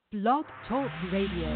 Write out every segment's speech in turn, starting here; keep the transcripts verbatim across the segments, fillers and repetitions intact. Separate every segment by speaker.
Speaker 1: Blog Talk Radio.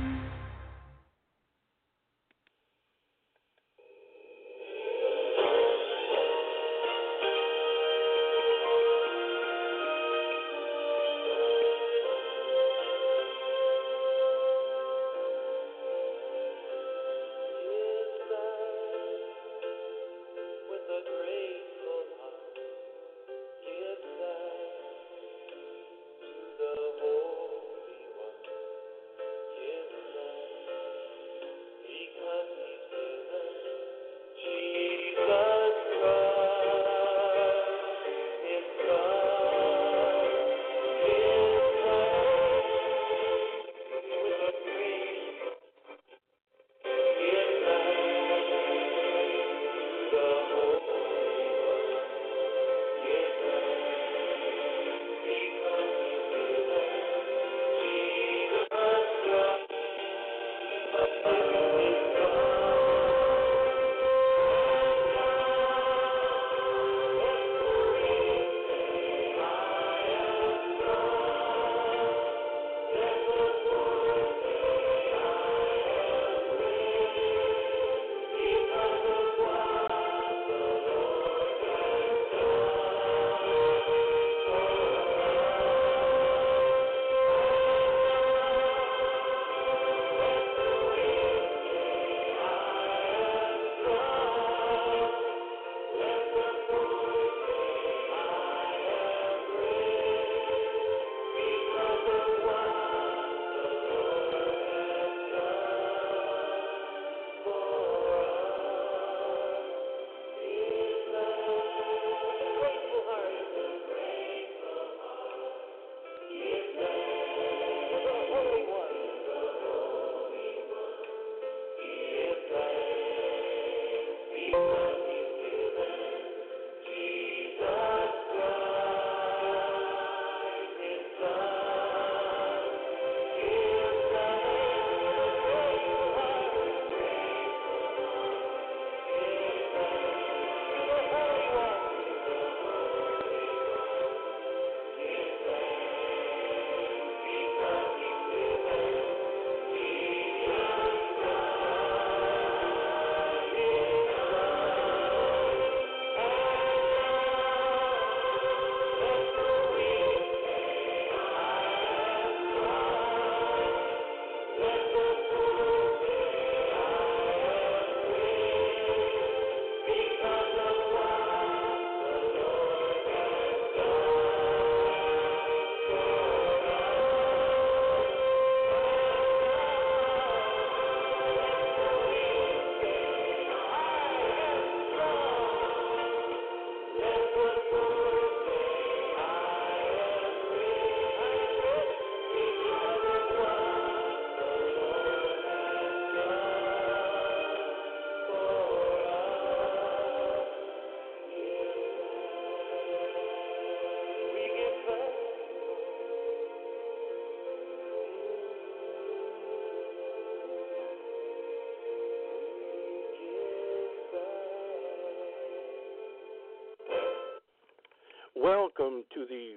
Speaker 2: Welcome to the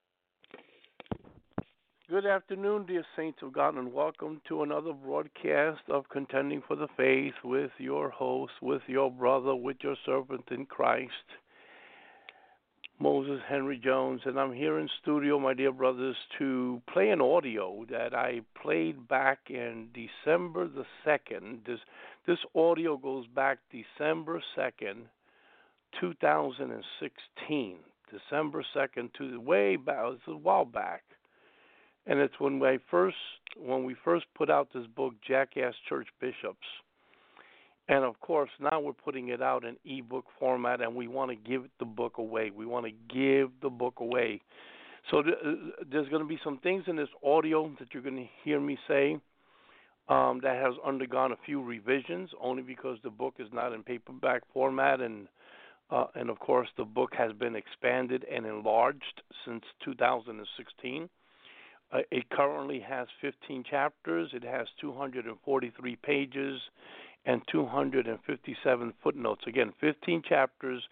Speaker 2: good afternoon, dear saints of God, and welcome to another broadcast of Contending for the Faith with your host, with your brother, with your servant in Christ, Moses Henry Jones. And I'm here in studio, my dear brothers, to play an audio that I played back in December the second. This, this audio goes back December second, two thousand sixteen. December second, to way back, it's a while back, and it's when we first when we first put out this book, Jackass Church Bishops, and of course now we're putting it out in ebook format, and we want to give the book away. We want to give the book away. So th- there's going to be some things in this audio that you're going to hear me say um, that has undergone a few revisions, only because the book is not in paperback format, and Uh, and, of course, the book has been expanded and enlarged since two thousand sixteen. Uh, it currently has fifteen chapters. It has two hundred forty-three pages and two hundred fifty-seven footnotes. Again, fifteen chapters,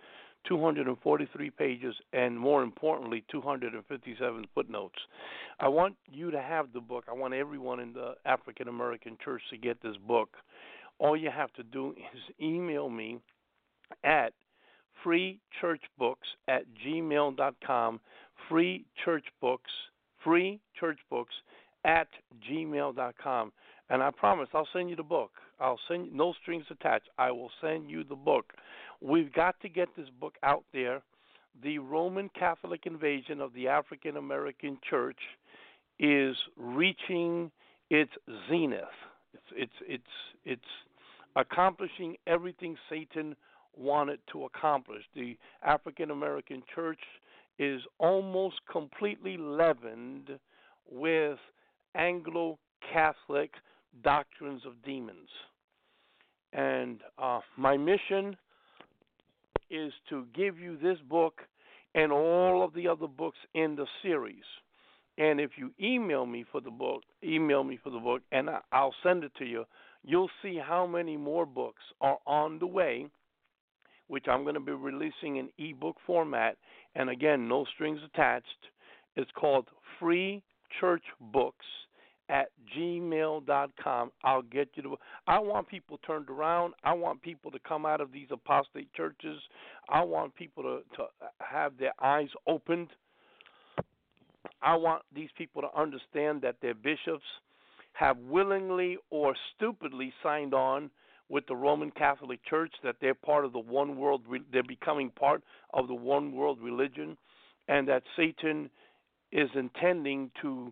Speaker 2: two hundred forty-three pages, and more importantly, two hundred fifty-seven footnotes. I want you to have the book. I want everyone in the African American church to get this book. All you have to do is email me at freechurchbooks at gmail dot com, freechurchbooks, freechurchbooks at gmail dot com. And I promise I'll send you the book. I'll send you, no strings attached. I will send you the book. We've got to get this book out there. The Roman Catholic invasion of the African American church is reaching its zenith. It's it's it's it's accomplishing everything Satan wanted to accomplish. The African American church is almost completely leavened with Anglo-Catholic doctrines of demons. And uh, my mission is to give you this book and all of the other books in the series. And if you email me for the book, email me for the book, and I'll send it to you, you'll see how many more books are on the way, which I'm going to be releasing in ebook format. And again, no strings attached. It's called Free Church Books at gmail dot com. I'll get you to. I want people turned around. I want people to come out of these apostate churches. I want people to, to have their eyes opened. I want these people to understand that their bishops have willingly or stupidly signed on with the Roman Catholic Church, that they're part of the one world, they're becoming part of the one world religion, and that Satan is intending to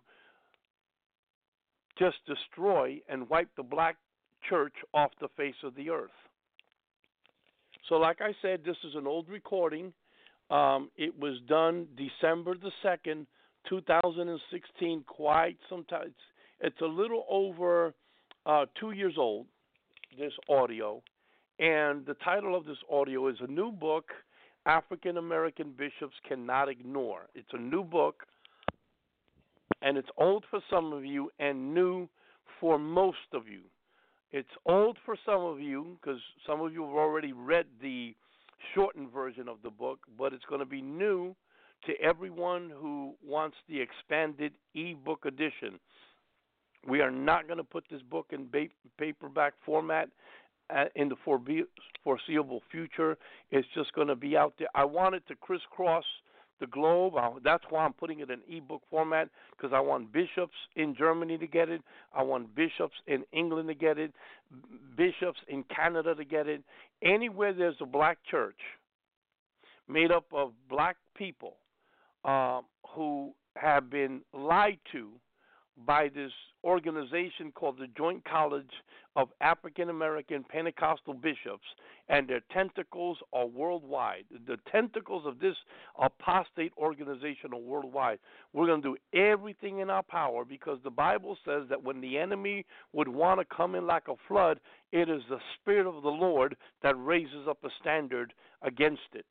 Speaker 2: just destroy and wipe the black church off the face of the earth. So like I said, this is an old recording. Um, it was done December the second, two thousand sixteen, quite some time. It's, it's a little over uh, two years old, this audio. And the title of this audio is A New Book African American Bishops Cannot Ignore. It's a new book, and it's old for some of you and new for most of you. It's old for some of you because some of you have already read the shortened version of the book, but it's going to be new to everyone who wants the expanded e-book edition. We are not going to put this book in paperback format uh, in the foreseeable future. It's just going to be out there. I want it to crisscross the globe. I, that's why I'm putting it in ebook format, because I want bishops in Germany to get it. I want bishops in England to get it, bishops in Canada to get it. Anywhere there's a black church made up of black people uh, who have been lied to by this organization called the Joint College of African American Pentecostal Bishops, and their tentacles are worldwide. The tentacles of this apostate organization are worldwide. We're going to do everything in our power, because the Bible says that when the enemy would want to come in like a flood, it is the Spirit of the Lord that raises up a standard against it.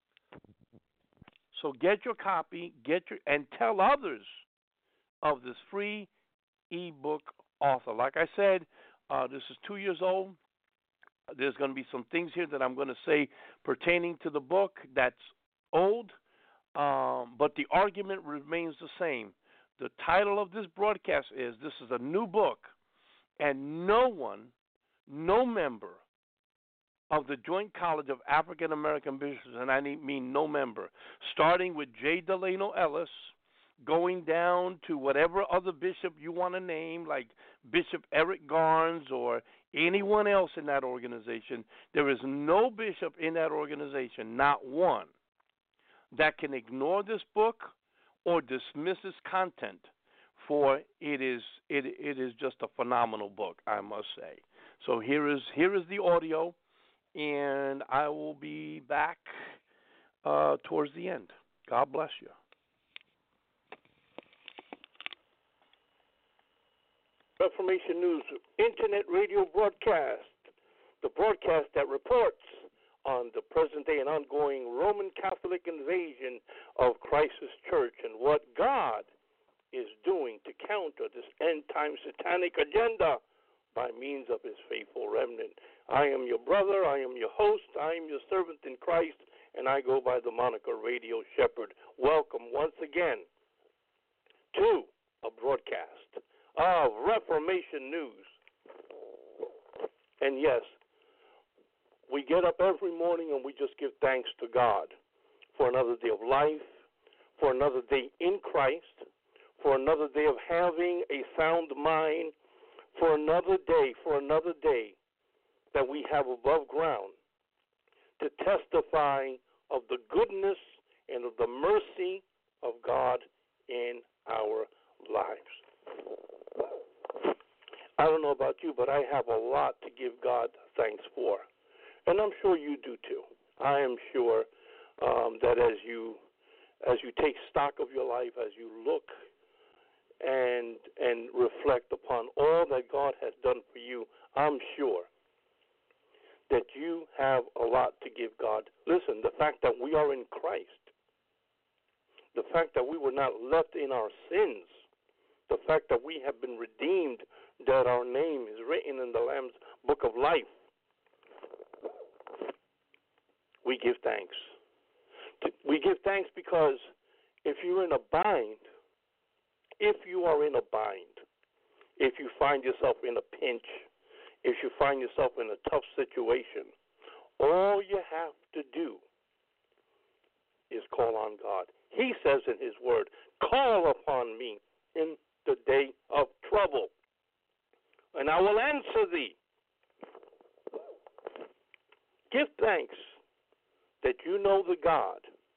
Speaker 2: So get your copy, get your, and tell others of this free ebook author. Like I said, uh, this is two years old. There's going to be some things here that I'm going to say pertaining to the book that's old, um, but the argument remains the same. The title of this broadcast is, this is a new book, and no one, no member of the Joint College of African American Bishops, and I mean no member, starting with J. Delano Ellis, going down to whatever other bishop you want to name, like Bishop Eric Garnes or anyone else in that organization. There is no bishop in that organization, not one, that can ignore this book or dismiss its content, for it is it it is just a phenomenal book, I must say. So here is here is the audio, and I will be back uh, towards the end. God bless you. Reformation News Internet Radio broadcast, the broadcast that reports on the present day and ongoing Roman Catholic invasion of Christ's church and what God is doing to counter this end-time satanic agenda by means of his faithful remnant. I am your brother, I am your host, I am your servant in Christ,
Speaker 3: and I go by the moniker Radio Shepherd. Welcome once again to a broadcast of Reformation News. And yes, we get up every morning and we just give thanks to God for another day of life, for another day in Christ, for another day of having a sound mind, for another day, for another day that we have above ground to testify of the goodness and of the mercy of God in our lives. I don't know about you, but I have a lot to give God thanks for. And I'm sure you do too. I am sure um, that as you as you take stock of your life, as you look and and reflect upon all that God has done for you, I'm sure that you have a lot to give God. Listen, the fact that we are in Christ, the fact that we were not left in our sins, the fact that we have been redeemed, that our name is written in the Lamb's book of life, we give thanks. We give thanks because if you're in a bind, if you are in a bind, if you find yourself in a pinch, if you find yourself in a tough situation, all you have to do is call on God. He says in his word, call upon me in the day of trouble, and I will answer thee. Give thanks that you know the God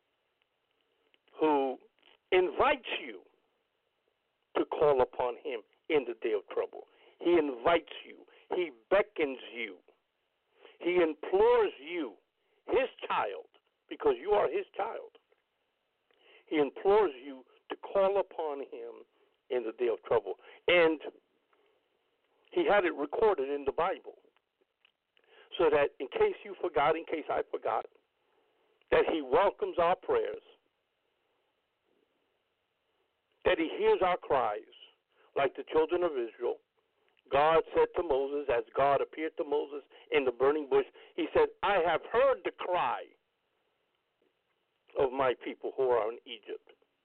Speaker 3: who invites you to call upon him in the day of trouble. He invites you. He beckons you. He implores you, his child, because you are his child. He implores you to call upon him in the day of trouble. And he had it recorded in the Bible so that in case you forgot, in case I forgot, that he welcomes our prayers, that he hears our cries, like the children of Israel. God said to Moses, as God appeared to Moses in the burning bush, he said, I have heard the cry of my people who are in Egypt.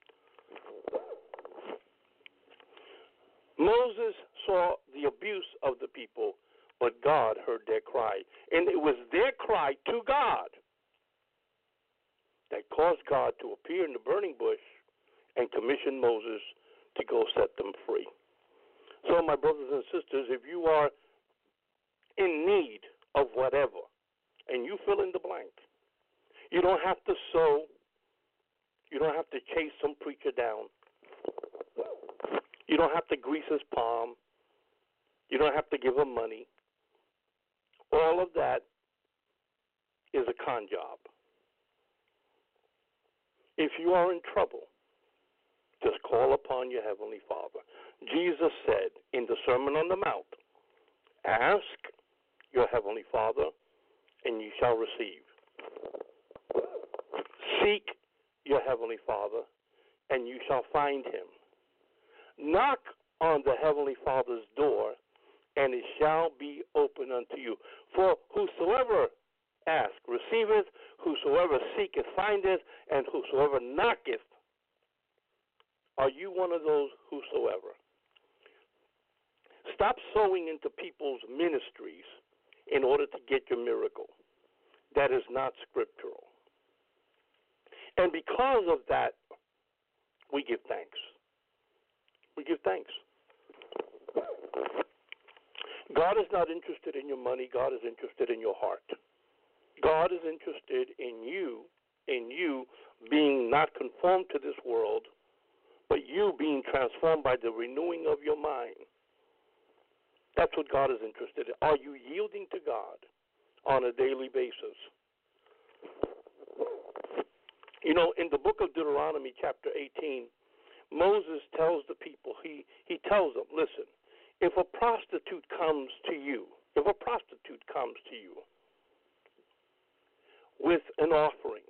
Speaker 3: Moses saw the abuse of the people, but God heard their cry. And it was their cry to God that caused God to appear in the burning bush and commission Moses to go set them free. So, my brothers and sisters, if you are in need of whatever, and you fill in the blank, you don't have to sow, you don't have to chase some preacher down, you don't have to grease his palm, you don't have to give him money. All of that is a con job. If you are in trouble, just call upon your Heavenly Father. Jesus said in the Sermon on the Mount, ask your Heavenly Father, and you shall receive. Seek your Heavenly Father, and you shall find him. Knock on the Heavenly Father's door, and it shall be open unto you. For whosoever ask receiveth, whosoever seeketh findeth, and whosoever knocketh. Are you one of those whosoever? Stop sowing into people's ministries in order to get your miracle. That is not scriptural. And because of that, we give thanks. We give thanks. God is not interested in your money. God is interested in your heart. God is interested in you, in you being not conformed to this world, but you being transformed by the renewing of your mind. That's what God is interested in. Are you yielding to God on a daily basis? You know, in the book of Deuteronomy, chapter eighteen, Moses tells the people, he, he tells them, listen, if a prostitute comes to you, if a prostitute comes to you with an offering,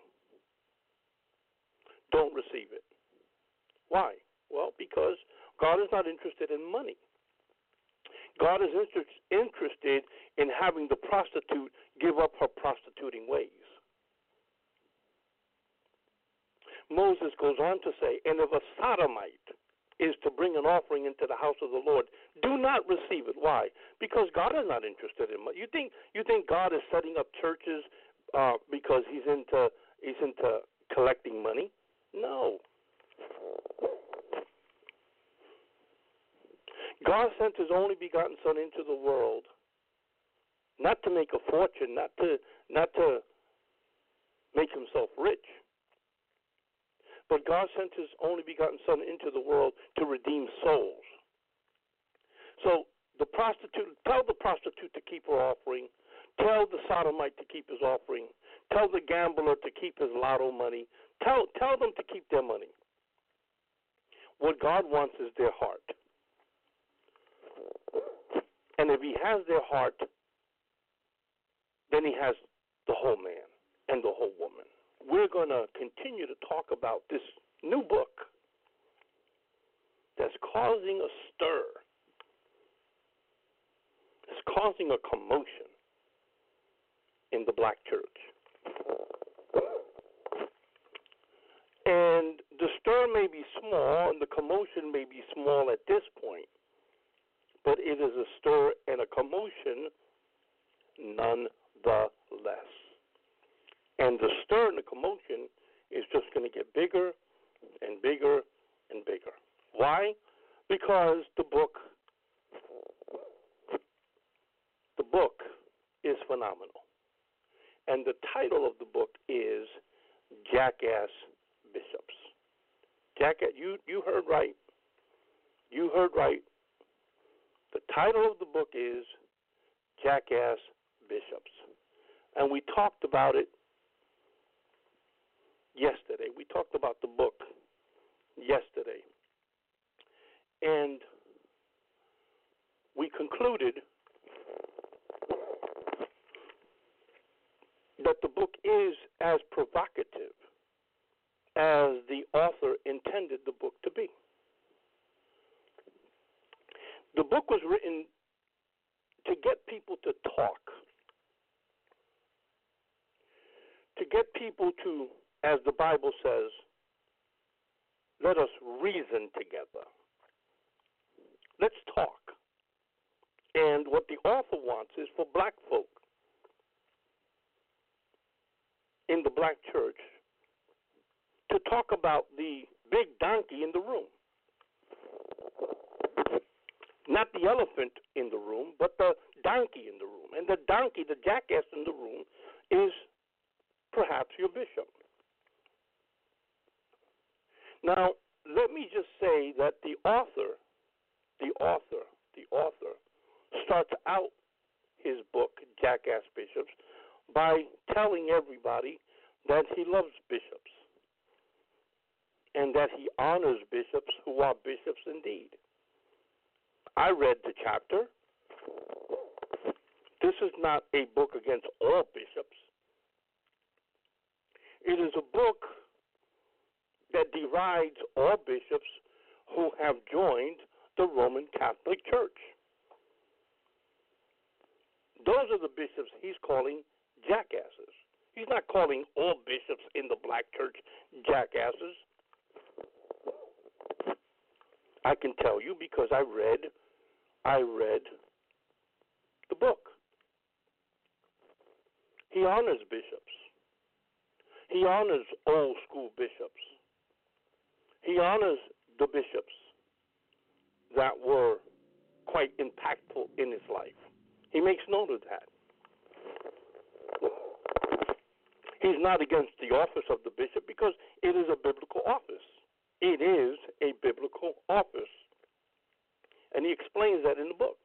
Speaker 3: don't receive it. Why? Well, because God is not interested in money. God is inter- interested in having the prostitute give up her prostituting ways. Moses goes on to say, and if a sodomite is to bring an offering into the house of the Lord, do not receive it. Why? Because God is not interested in money. You think you think God is setting up churches uh, because he's into he's into collecting money? No. God sent his only begotten Son into the world, not to make a fortune, not to not to make himself rich, but God sent his only begotten Son into the world to redeem souls. So the prostitute, tell the prostitute to keep her offering, tell the sodomite to keep his offering, tell the gambler to keep his lotto money, tell tell them to keep their money. What God wants is their heart. And if he has their heart, then he has the whole man and the whole woman. We're going to continue to talk about this new book that's causing a stir. It's causing a commotion in the black church. And the stir may be small and the commotion may be small at this point, but it is a stir and a commotion nonetheless. And the stir and the commotion is just going to get bigger and bigger and bigger. Why? Because the book, the book is phenomenal. And the title of the book is Jackass Bishops. Jackass, you, you heard right. You heard right. The title of the book is Jackass Bishops. And we talked about it yesterday. We talked about the book yesterday. And we concluded that the book is as provocative as the author intended the book to be. The book was written to get people to talk, to get people to, as the Bible says, let us reason together. Let's talk. And what the author wants is for black folk in the black church to talk about the big donkey in the room. Not the elephant in the room, but the donkey in the room. And the donkey, the jackass in the room, is perhaps your bishop. Now, let me just say that the author, the author, the author starts out his book, Jackass Bishops, by telling everybody that he loves bishops and that he honors bishops who are bishops indeed. I read the chapter. This is not a book against all bishops. It is a book that derides all bishops who have joined the Roman Catholic Church. Those are the bishops he's calling jackasses. He's not calling all bishops in the black church jackasses. I can tell you because I read I read the book. He honors bishops. He honors old school bishops. He honors the bishops that were quite impactful in his life. He makes note of that. He's not against the office of the bishop because it is a biblical office. It is a biblical office. And he explains that in the book.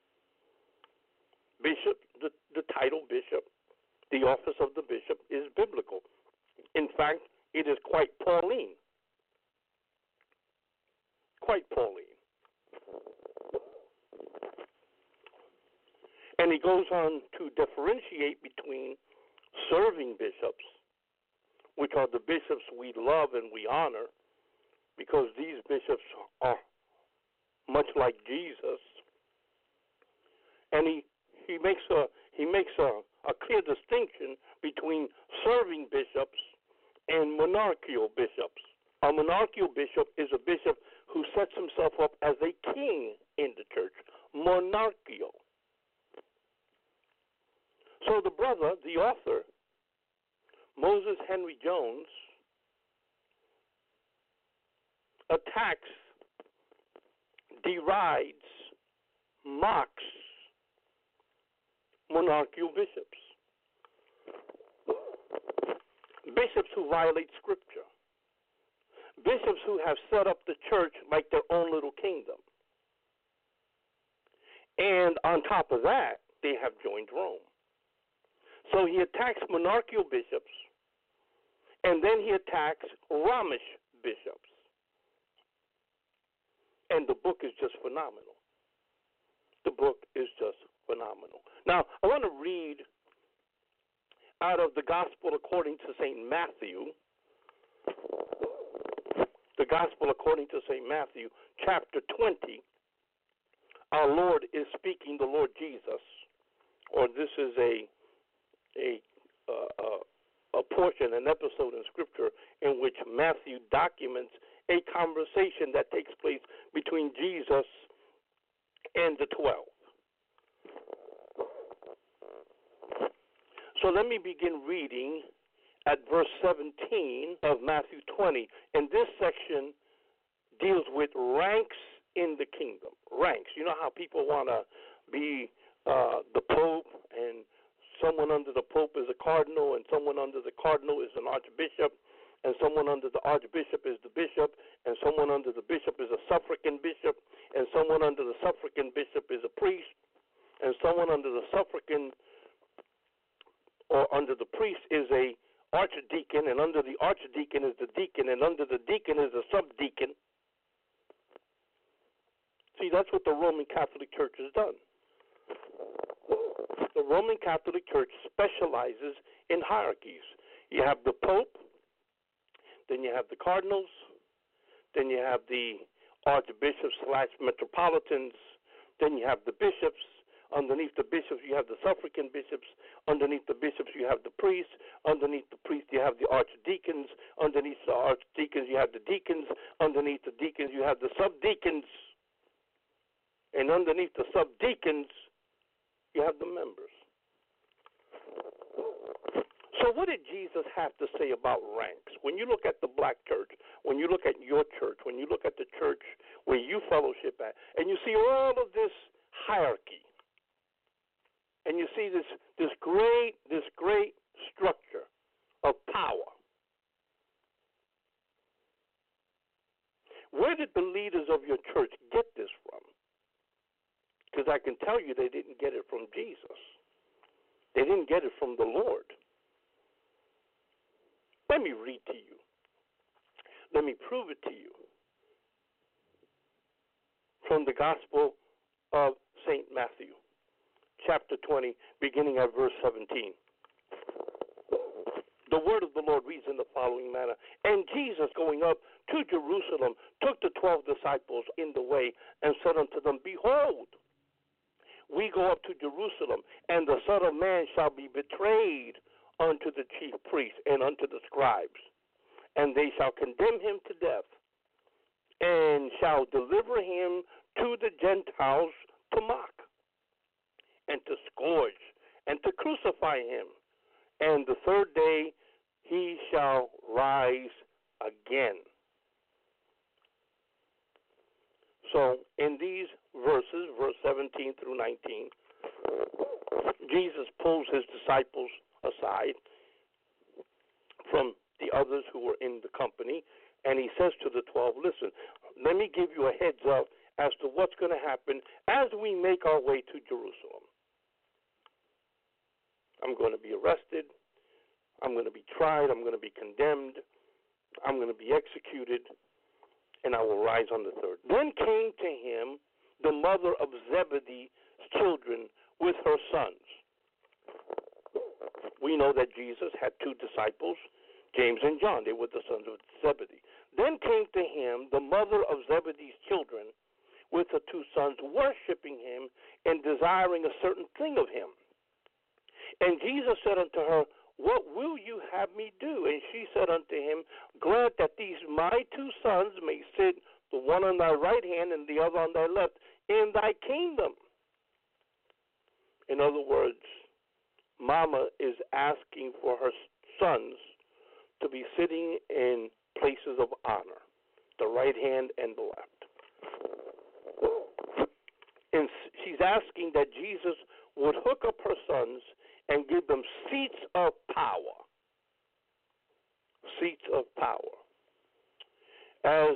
Speaker 3: Bishop, the, the title bishop, the office of the bishop is biblical. In fact, it is quite Pauline. Quite Pauline. And he goes on to differentiate between serving bishops, which are the bishops we love and we honor, because these bishops are much like Jesus. And he, he makes a he makes a, a clear distinction between serving bishops and monarchical bishops. A monarchical bishop is a bishop who sets himself up as a king in the church. Monarchical. So the brother, the author, Moses Henry Jones, attacks, derides, mocks monarchical bishops. Bishops who violate Scripture. Bishops who have set up the church like their own little kingdom. And on top of that, they have joined Rome. So he attacks monarchical bishops, and then he attacks Romish bishops. And the book is just phenomenal. The book is just phenomenal. Now, I want to read out of the Gospel according to Saint Matthew, the Gospel according to Saint Matthew, chapter twenty. Our Lord is speaking, the Lord Jesus, or this is a a uh, a portion, an episode in Scripture in which Matthew documents a conversation that takes place between Jesus and the twelve. So let me begin reading at verse seventeen of Matthew twenty. And this section deals with ranks in the kingdom. Ranks. You know how people want to be uh, the Pope, and someone under the Pope is a cardinal, and someone under the cardinal is an archbishop, and someone under the archbishop is the bishop, and someone under the bishop is a suffragan bishop, and someone under the suffragan bishop is a priest, and someone under the suffragan or under the priest is a archdeacon, and under the archdeacon is the deacon, and under the deacon is a subdeacon. See, that's what the Roman Catholic Church has done. The Roman Catholic Church specializes in hierarchies. You have the Pope, then you have the cardinals, then you have the archbishops slash metropolitans, then you have the bishops. Underneath the bishops, you have the suffragan bishops. Underneath the bishops, you have the priests. Underneath the priests, you have the archdeacons. Underneath the archdeacons, you have the deacons. Underneath the deacons, you have the subdeacons. And underneath the subdeacons, you have the members. So what did Jesus have to say about ranks? When you look at the black church, when you look at your church, when you look at the church where you fellowship at, and you see all of this hierarchy, and you see this this great this great structure of power. Where did the leaders of your church get this from? Because I can tell you they didn't get it from Jesus. They didn't get it from the Lord. Let me read to you. Let me prove it to you. From the Gospel of Saint Matthew, chapter twenty, beginning at verse seventeen. The word of the Lord reads in the following manner. And Jesus, going up to Jerusalem, took the twelve disciples in the way and said unto them, Behold, we go up to Jerusalem, and the Son of Man shall be betrayed unto the chief priests and unto the scribes, and they shall condemn him to death, and shall deliver him to the Gentiles to mock, and to scourge, and to crucify him. And the third day he shall rise again. So in these verses, verse seventeen through nineteen, Jesus pulls his disciples aside from the others who were in the company, and he says to the twelve, listen, let me give you a heads up as to what's going to happen as we make our way to Jerusalem. I'm going to be arrested. I'm going to be tried. I'm going to be condemned. I'm going to be executed, and I will rise on the third. Then came to him the mother of Zebedee's children with her sons. We know that Jesus had two disciples, James and John. They were the sons of Zebedee. Then came to him the mother of Zebedee's children with her two sons, worshiping him and desiring a certain thing of him. And Jesus said unto her, what will you have me do? And she said unto him, grant that these my two sons may sit, the one on thy right hand and the other on thy left, in thy kingdom. In other words, Mama is asking for her sons to be sitting in places of honor, the right hand and the left. And she's asking that Jesus would hook up her sons and give them seats of power. Seats of power. As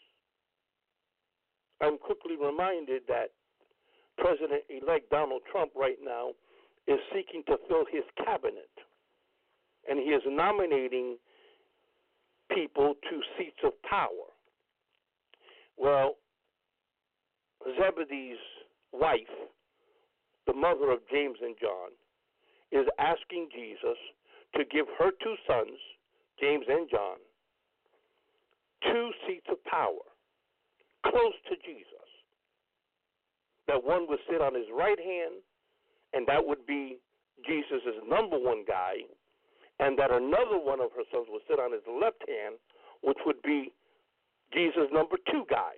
Speaker 3: I'm quickly reminded that President-elect Donald Trump right now is seeking to fill his cabinet, and he is nominating people to seats of power. Well, Zebedee's wife, the mother of James and John, is asking Jesus to give her two sons, James and John, two seats of power close to Jesus. That one would sit on his right hand, and that would be Jesus' number one guy, and that another one of her sons would sit on his left hand, which would be Jesus' number two guy.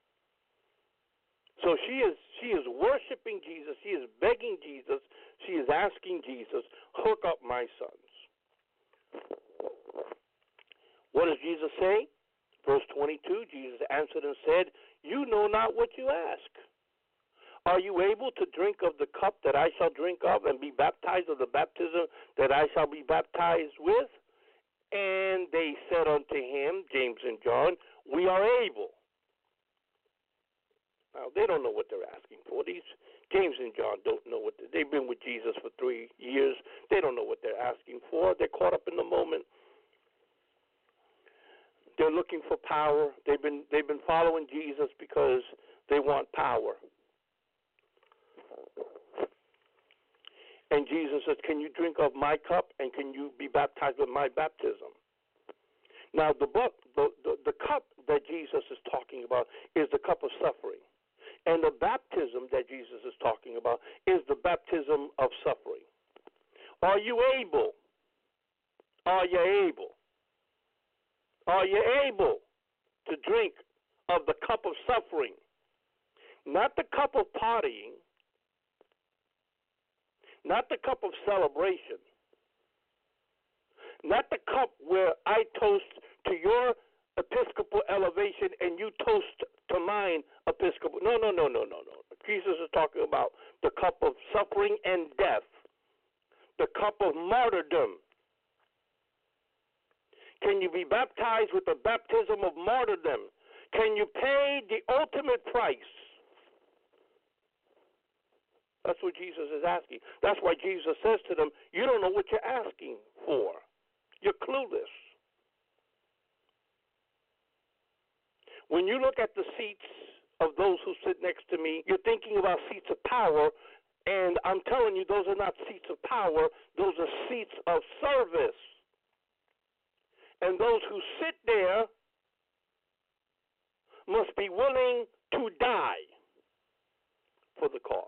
Speaker 3: So she is she is worshiping Jesus. She is begging Jesus. She is asking Jesus, hook up my sons. What does Jesus say? Verse twenty-two, Jesus answered and said, you know not what you ask. Are you able to drink of the cup that I shall drink of and be baptized of the baptism that I shall be baptized with? And they said unto him, James and John, we are able. Now, they don't know what they're asking for. These James and John don't know what they've been with Jesus for three years. They don't know what they're asking for. They're caught up in the moment. They're looking for power. They've been they've been following Jesus because they want power. And Jesus says, can you drink of my cup and can you be baptized with my baptism? Now, the, the, the, the cup that Jesus is talking about is the cup of suffering. And the baptism that Jesus is talking about is the baptism of suffering. Are you able? Are you able? Are you able to drink of the cup of suffering? Not the cup of partying, not the cup of celebration, not the cup where I toast to your Episcopal elevation and you toast to mine Episcopal. No, no, no, no, no, no. Jesus is talking about the cup of suffering and death, the cup of martyrdom. Can you be baptized with the baptism of martyrdom? Can you pay the ultimate price? That's what Jesus is asking. That's why Jesus says to them, you don't know what you're asking for. You're clueless. When you look at the seats of those who sit next to me, you're thinking about seats of power, and I'm telling you, those are not seats of power. Those are seats of service. And those who sit there must be willing to die for the cause.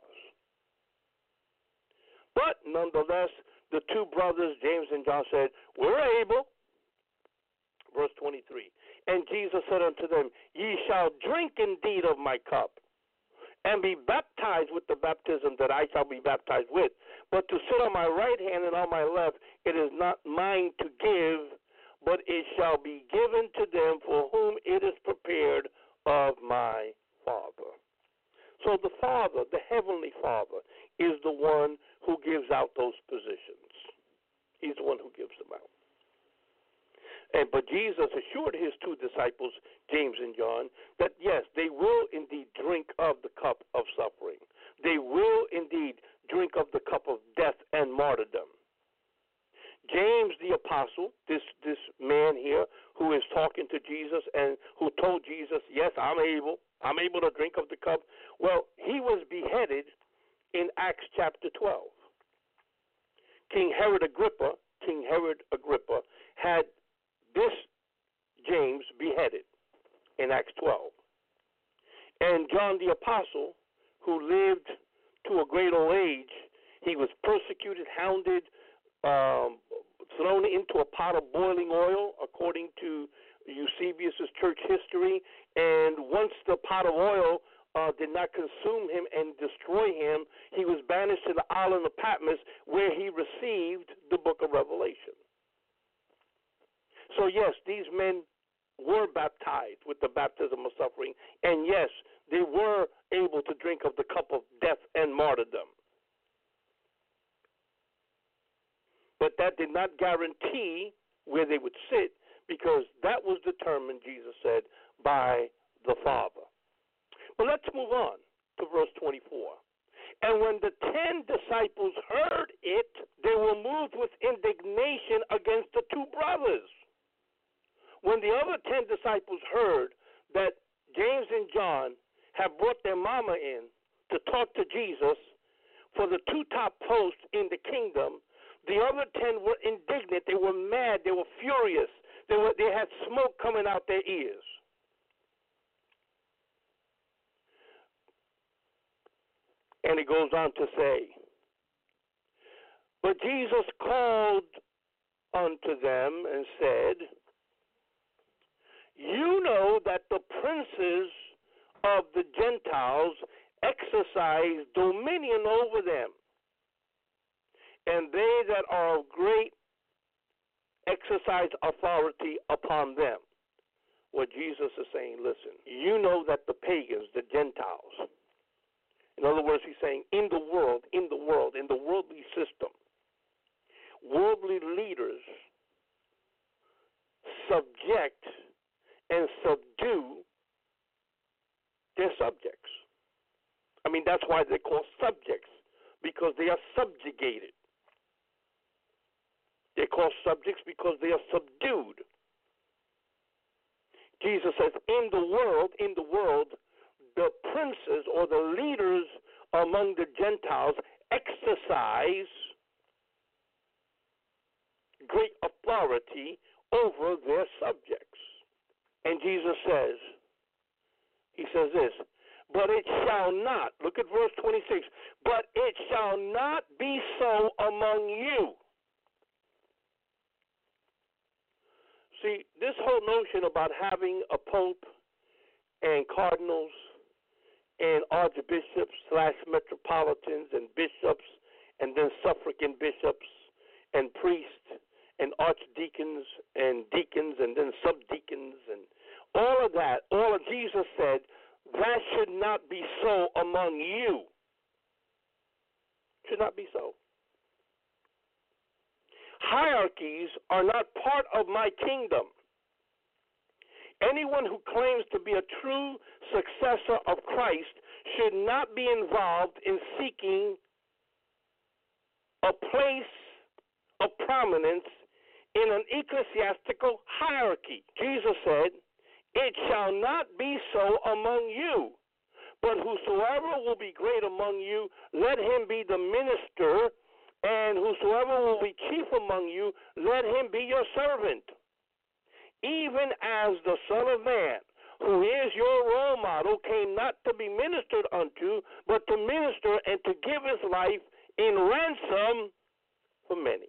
Speaker 3: But nonetheless, the two brothers, James and John, said, we're able. Verse twenty-three. And Jesus said unto them, ye shall drink indeed of my cup, and be baptized with the baptism that I shall be baptized with. But to sit on my right hand and on my left, it is not mine to give, but it shall be given to them for whom it is prepared of my Father. So the Father, the Heavenly Father, is the one who gives out those positions. He's the one who gives them out. And but Jesus assured his two disciples, James and John, that yes, they will indeed drink of the cup of suffering. They will indeed drink of the cup of death and martyrdom. James the apostle, this this man here who is talking to Jesus and who told Jesus, yes, I'm able, I'm able to drink of the cup. Well, he was beheaded in Acts chapter twelve. King Herod Agrippa, King Herod Agrippa had this James beheaded in Acts twelve. And John the apostle, who lived to a great old age, he was persecuted, hounded, um, thrown into a pot of boiling oil, according to Eusebius's church history. And once the pot of oil uh, did not consume him and destroy him, he was banished to the island of Patmos, where he received the book of Revelation. So, yes, these men were baptized with the baptism of suffering, and yes, they were able to drink of the cup of death and martyrdom. But that did not guarantee where they would sit, because that was determined, Jesus said, by the Father. But let's move on to verse twenty-four. And when the ten disciples heard it, they were moved with indignation against the two brothers. When the other ten disciples heard that James and John had brought their mama in to talk to Jesus for the two top posts in the kingdom, the other ten were indignant. They were mad. They were furious. They were, they had smoke coming out their ears. And it goes on to say, but Jesus called unto them and said, you know that the princes of the Gentiles exercise dominion over them, and they that are of great exercise authority upon them. What Jesus is saying, listen, you know that the pagans, the Gentiles, in other words, he's saying in the world, in the world, in the worldly system, worldly leaders subject and subdue their subjects. I mean, that's why they're called subjects, because they are subjugated. They're called subjects because they are subdued. Jesus says, in the world, in the world, the princes or the leaders among the Gentiles exercise great authority over their subjects. And Jesus says, he says this, but it shall not, look at verse twenty-six, but it shall not be so among you. See, this whole notion about having a pope and cardinals and archbishops slash metropolitans and bishops and then suffragan bishops and priests and archdeacons and deacons and then subdeacons and all of that, all of Jesus said, that should not be so among you. Should not be so. Hierarchies are not part of my kingdom. Anyone who claims to be a true successor of Christ should not be involved in seeking a place of prominence in an ecclesiastical hierarchy. Jesus said, it shall not be so among you, but whosoever will be great among you, let him be the minister, and whosoever will be chief among you, let him be your servant. Even as the Son of Man, who is your role model, came not to be ministered unto, but to minister and to give his life in ransom for many.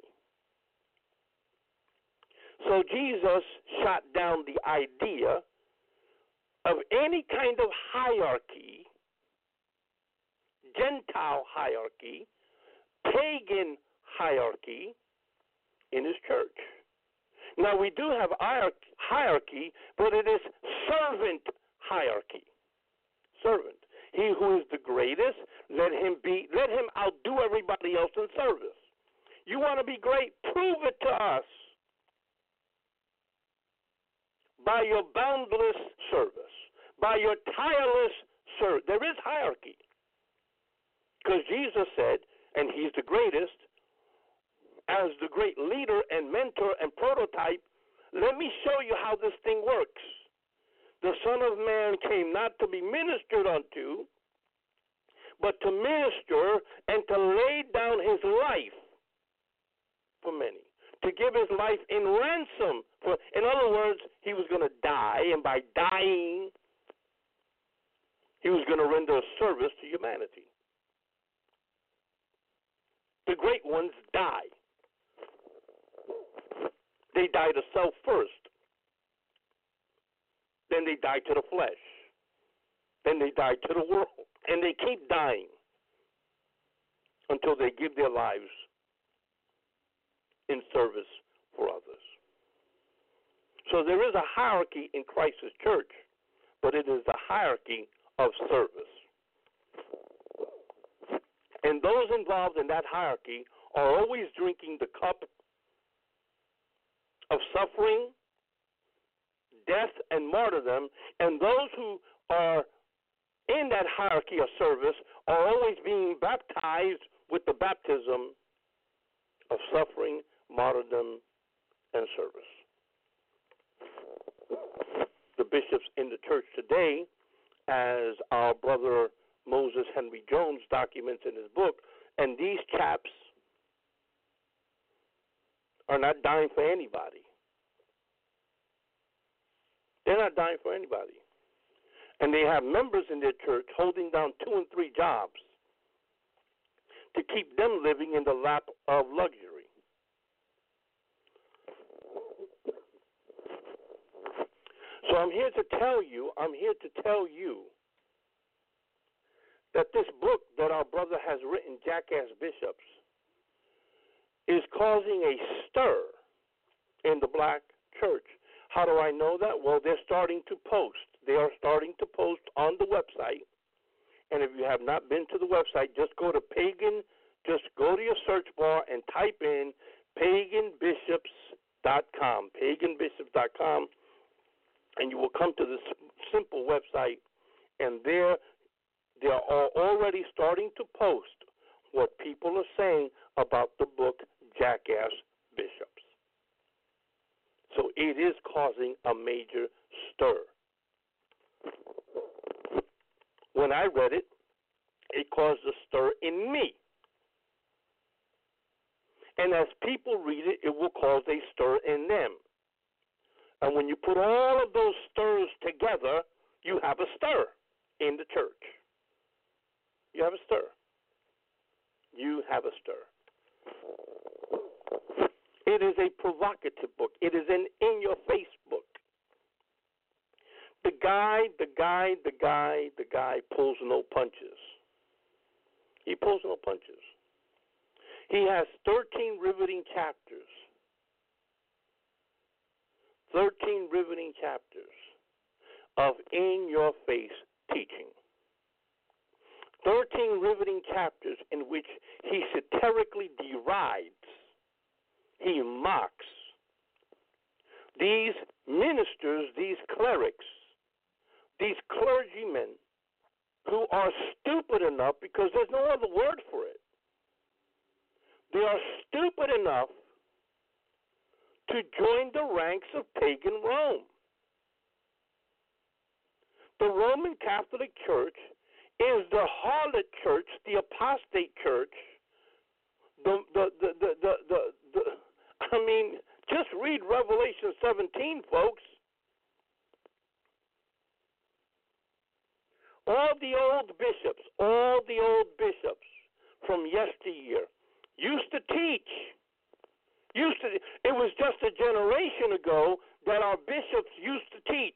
Speaker 3: So Jesus shot down the idea of any kind of hierarchy, Gentile hierarchy, pagan hierarchy in his church. Now, we do have hierarchy, but it is servant hierarchy. Servant. He who is the greatest, let him be, let him outdo everybody else in service. You want to be great? Prove it to us by your boundless service, by your tireless service. There is hierarchy. Because Jesus said, and he's the greatest, as the great leader and mentor and prototype, let me show you how this thing works. The Son of Man came not to be ministered unto, but to minister and to lay down his life for many, to give his life in ransom for. In other words, he was going to die, and by dying, he was going to render a service to humanity. The great ones die. They die to self first. Then they die to the flesh. Then they die to the world. And they keep dying until they give their lives in service for others. So there is a hierarchy in Christ's church, but it is the hierarchy of service. And those involved in that hierarchy are always drinking the cup of suffering, death, and martyrdom, and those who are in that hierarchy of service are always being baptized with the baptism of suffering, martyrdom, and service. The bishops in the church today, as our brother Moses Henry Jones documents in his book, and these chaps are not dying for anybody. They're not dying for anybody. And they have members in their church holding down two and three jobs to keep them living in the lap of luxury. So I'm here to tell you, I'm here to tell you that this book that our brother has written, Jackass Bishops, is causing a stir in the black church. How do I know that? Well, they're starting to post. They are starting to post on the website. And if you have not been to the website, just go to pagan, just go to your search bar and type in pagan bishops dot com, pagan bishops dot com, and you will come to this simple website, and there they are already starting to post what people are saying about the book Jackass Bishops. So it is causing a major stir. When I read it, it caused a stir in me. And as people read it, it will cause a stir in them. And when you put all of those stirs together, you have a stir in the church. You have a stir. You have a stir. It is a provocative book. It is an in-your-face book. The guy, the guy, the guy, the guy pulls no punches. He pulls no punches. He has thirteen riveting chapters. thirteen riveting chapters of in-your-face teaching. thirteen riveting chapters in which he satirically derides, he mocks these ministers, these clerics, these clergymen who are stupid enough, because there's no other word for it. They are stupid enough to join the ranks of pagan Rome. The Roman Catholic Church is the harlot church, the apostate church, the, the, the, the, the, the, the I mean, just read Revelation seventeen, folks. All the old bishops, all the old bishops from yesteryear used to teach. Used to, it was just a generation ago that our bishops used to teach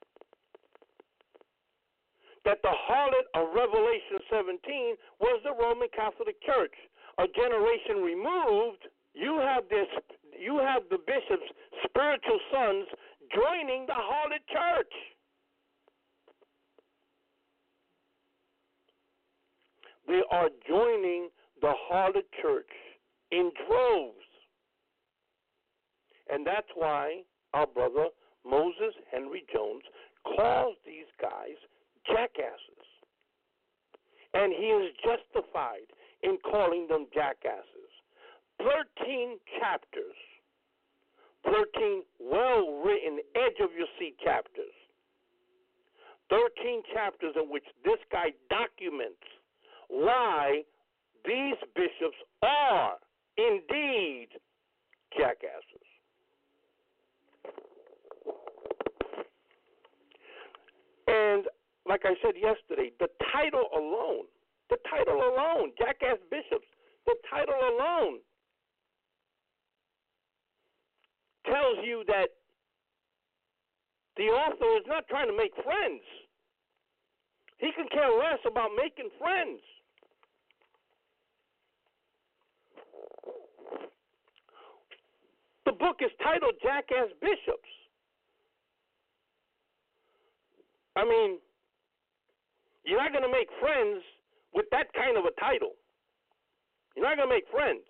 Speaker 3: that the harlot of Revelation seventeen was the Roman Catholic Church. A generation removed, you have this, you have the bishops' spiritual sons joining the harlot church. They are joining the harlot church in droves. And that's why our brother Moses Henry Jones calls these guys jackasses. And he is justified in calling them jackasses. Thirteen chapters, thirteen well-written, edge-of-your-seat chapters, thirteen chapters in which this guy documents why these bishops are indeed jackasses. And like I said yesterday, the title alone, the title alone, Jackass Bishops, the title alone tells you that the author is not trying to make friends. He can care less about making friends. The book is titled Jackass Bishops. I mean, you're not going to make friends with that kind of a title. You're not going to make friends.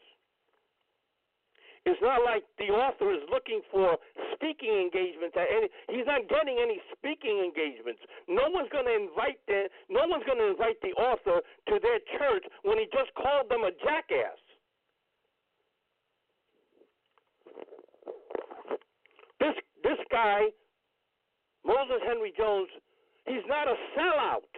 Speaker 3: It's not like the author is looking for speaking engagements. At any, he's not getting any speaking engagements. No one's going to invite the, No one's going to invite the author to their church when he just called them a jackass. This this guy, Moses Henry Jones, he's not a sellout.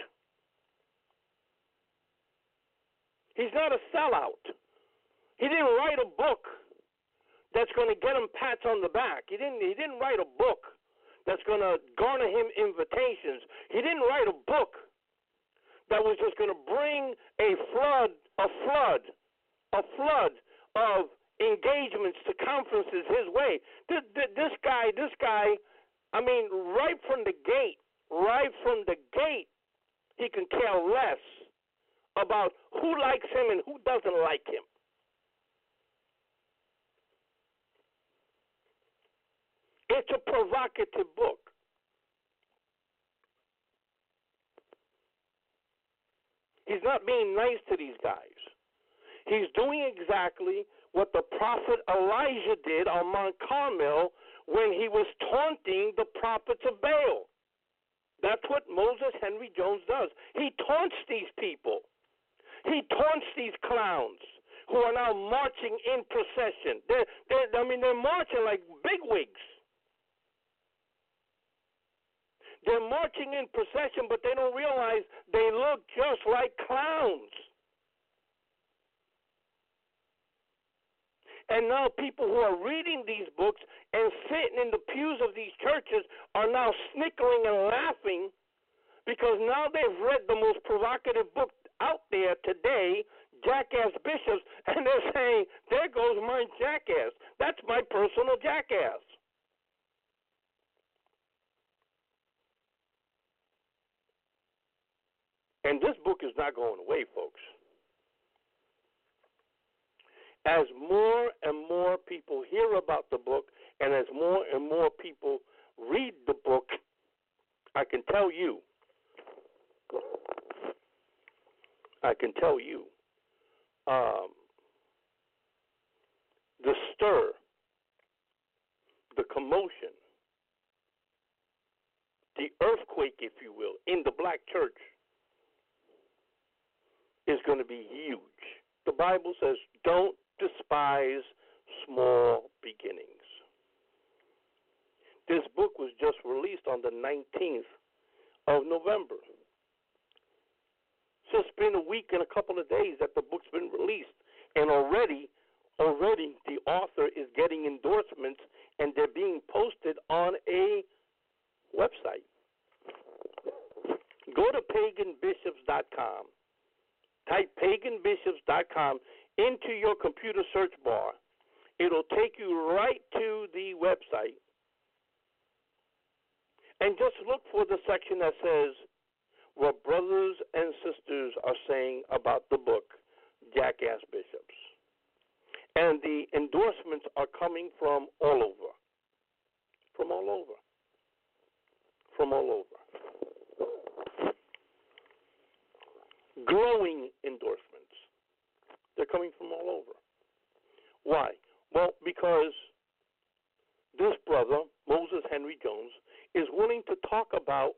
Speaker 3: He's not a sellout. He didn't write a book that's going to get him pats on the back. He didn't he didn't write a book that's going to garner him invitations. He didn't write a book that was just going to bring a flood, a flood, a flood of engagements to conferences his way. This, this guy, this guy, I mean, right from the gate, right from the gate, he can care less about who likes him and who doesn't like him. It's a provocative book. He's not being nice to these guys. He's doing exactly what the prophet Elijah did on Mount Carmel when he was taunting the prophets of Baal. That's what Moses Henry Jones does. He taunts these people. He taunts these clowns who are now marching in procession. They're, they're, I mean, they're marching like bigwigs. They're marching in procession, but they don't realize they look just like clowns. And now people who are reading these books and sitting in the pews of these churches are now snickering and laughing because now they've read the most provocative book out there today, Jackass Bishops, and they're saying, there goes my jackass. That's my personal jackass. And this book is not going away, folks. As more and more people hear about the book and as more and more people read the book, I can tell you, I can tell you, um, the stir, the commotion, the earthquake, if you will, in the black church is going to be huge. The Bible says, don't despise small beginnings. This book was just released on the nineteenth of November. So it's been a week and a couple of days that the book's been released, and already, already the author is getting endorsements, and they're being posted on a website. Go to pagan bishops dot com. Type pagan bishops dot com into your computer search bar. It'll take you right to the website. And just look for the section that says what brothers and sisters are saying about the book, Jackass Bishops. And the endorsements are coming from all over. From all over. From all over. Glowing endorsements. They're coming from all over. Why? Well, because this brother, Moses Henry Jones, is willing to talk about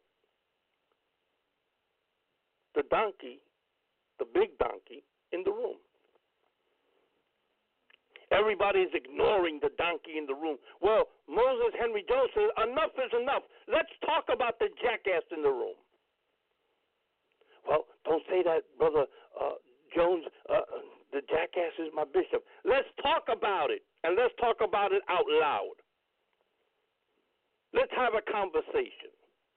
Speaker 3: the donkey, the big donkey, in the room. Everybody's ignoring the donkey in the room. Well, Moses Henry Jones says, enough is enough. Let's talk about the jackass in the room. Well, don't say that, Brother uh, Jones. Uh, the jackass is my bishop. Let's talk about it, and let's talk about it out loud. Let's have a conversation.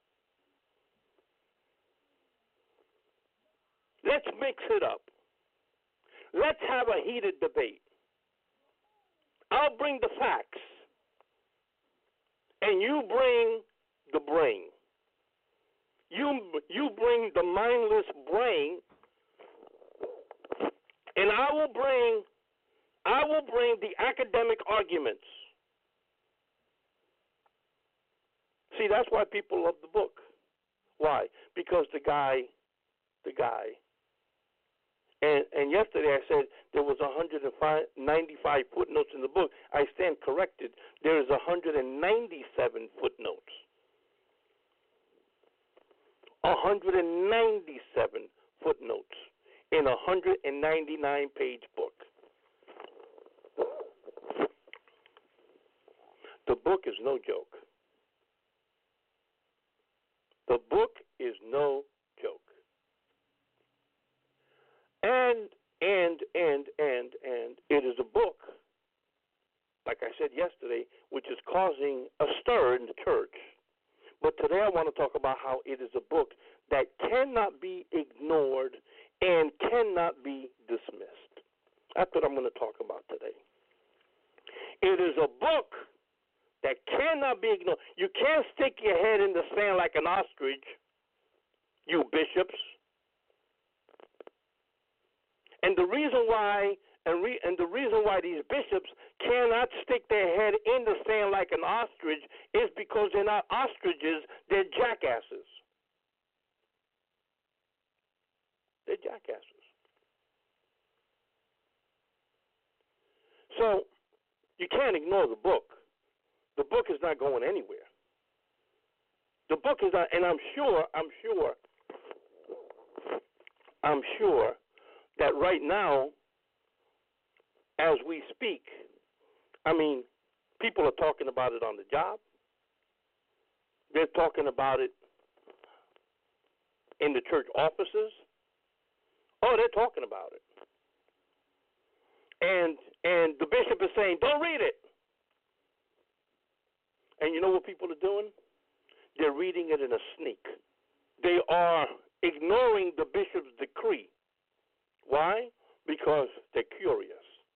Speaker 3: Let's mix it up. Let's have a heated debate. I'll bring the facts. and you bring the brain. You you bring the mindless brain, and I will bring I will bring the academic arguments. See, that's why people love the book. Why? Because the guy, the guy, and, and yesterday I said there was one hundred ninety-five footnotes in the book. I stand corrected. There is one hundred ninety-seven footnotes. one hundred ninety-seven footnotes in a one hundred ninety-nine page book. The book is no joke. The book is no joke. And, and, and, and, and it is a book, like I said yesterday, which is causing a stir in the church. But today I want to talk about how it is a book that cannot be ignored and cannot be dismissed. That's what I'm going to talk about today. It is a book that cannot be ignored. You can't stick your head in the sand like an ostrich, you bishops. And the reason why, and, re, and the reason why these bishops cannot stick their head in the sand like an ostrich is because they're not ostriches, they're jackasses. They're jackasses. So you can't ignore the book. The book is not going anywhere. The book is not, and I'm sure, I'm sure, I'm sure that right now, as we speak, I mean, people are talking about it on the job. They're talking about it in the church offices. Oh, they're talking about it. And and the bishop is saying, don't read it. And you know what people are doing? They're reading it in a sneak. They are ignoring the bishop's decree. Why? Because they're curious.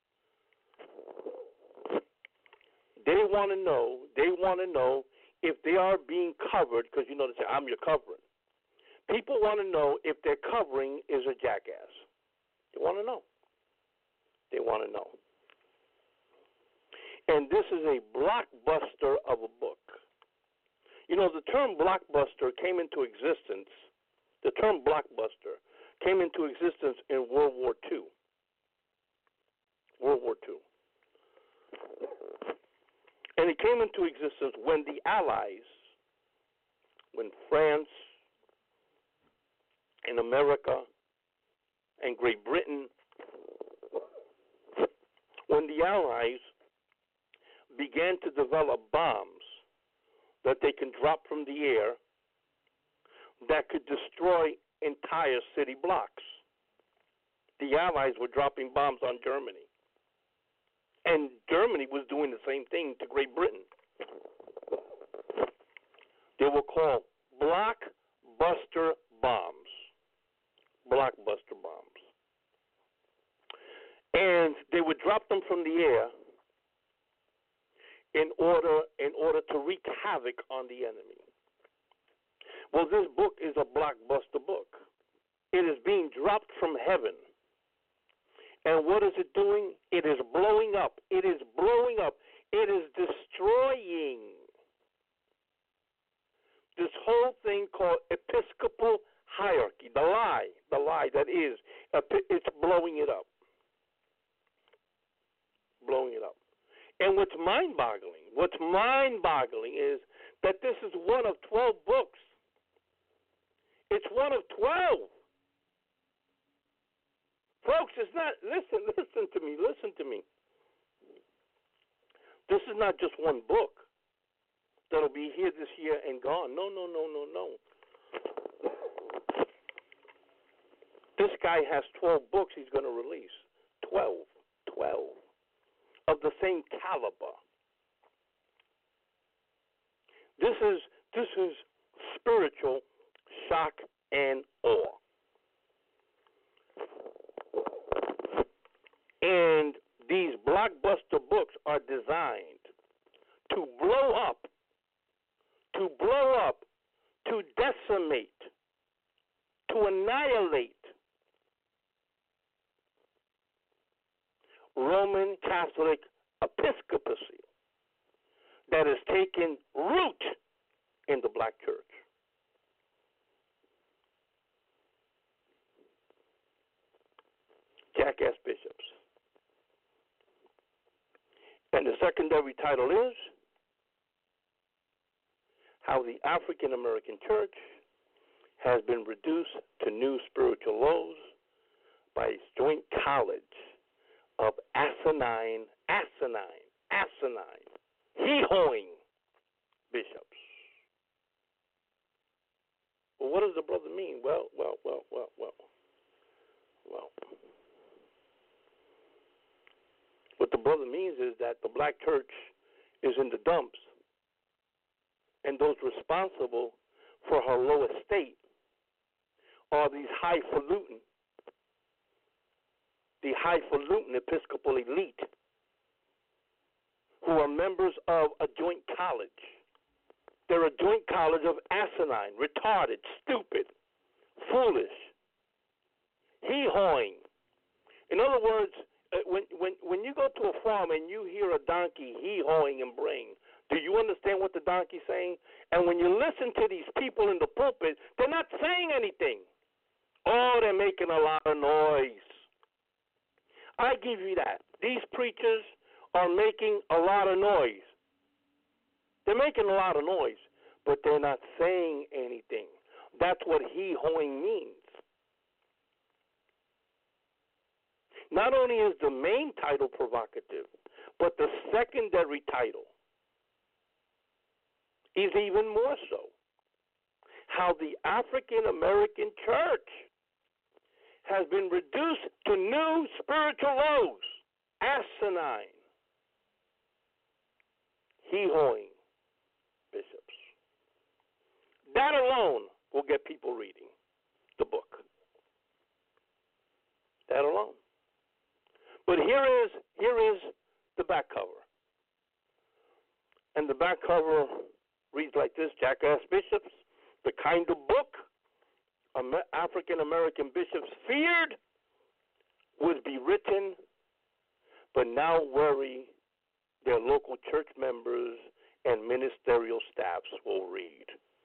Speaker 3: They want to know, they want to know if they are being covered, because you know they say, I'm your covering. People want to know if their covering is a jackass. They want to know. They want to know. And this is a blockbuster of a book. You know, the term blockbuster came into existence, the term blockbuster came into existence in World War Two. World War Two. And it came into existence when the Allies, when France and America and Great Britain, when the Allies began to develop bombs that they can drop from the air that could destroy entire city blocks. The Allies were dropping bombs on Germany. And Germany was doing the same thing to Great Britain. They were called blockbuster bombs. Blockbuster bombs. And they would drop them from the air in order in order to wreak havoc on the enemy. Well, this book is a blockbuster book. It is being dropped from heaven. And what is it doing? It is blowing up. It is blowing up. It is destroying this whole thing called episcopal hierarchy, the lie, the lie that is, it's blowing it up. Blowing it up. And what's mind-boggling, what's mind-boggling is that this is one of twelve books. It's one of twelve. Folks, it's not, listen, listen to me, listen to me. This is not just one book that'll be here this year and gone. No, no, no, no, no. This guy has twelve books he's going to release. twelve. twelve. Of the same caliber. This is this is spiritual shock and awe. And these blockbuster books are designed to blow up Roman Catholic episcopacy that has taken root in the black church. Jackass bishops. And the secondary title is How the African American Church has been reduced to new spiritual lows by its joint college of asinine, asinine, asinine, hee-hawing bishops. Well, what does the brother mean? Well, well, well, well, well, well. What the brother means is that the black church is in the dumps, and those responsible for her low estate are these highfalutin, the highfalutin Episcopal elite who are members of a joint college. They're a joint college of asinine, retarded, stupid, foolish, hee-hawing. In other words, when, when, when you go to a farm and you hear a donkey hee-hawing and braying, do you understand what the donkey's saying? And when you listen to these people in the pulpit, they're not saying anything. Oh, they're making a lot of noise. I give you that. These preachers are making a lot of noise. They're making a lot of noise, but they're not saying anything. That's what hee-hawing means. Not only is the main title provocative, but the secondary title is even more so. How the African American church has been reduced to new spiritual lows, asinine, hee-hawing bishops. That alone will get people reading the book. That alone. But here is here is the back cover. And the back cover reads like this: Jackass Bishops, the kind of book African American bishops feared would be written, but now worry their local church members and ministerial staffs will read.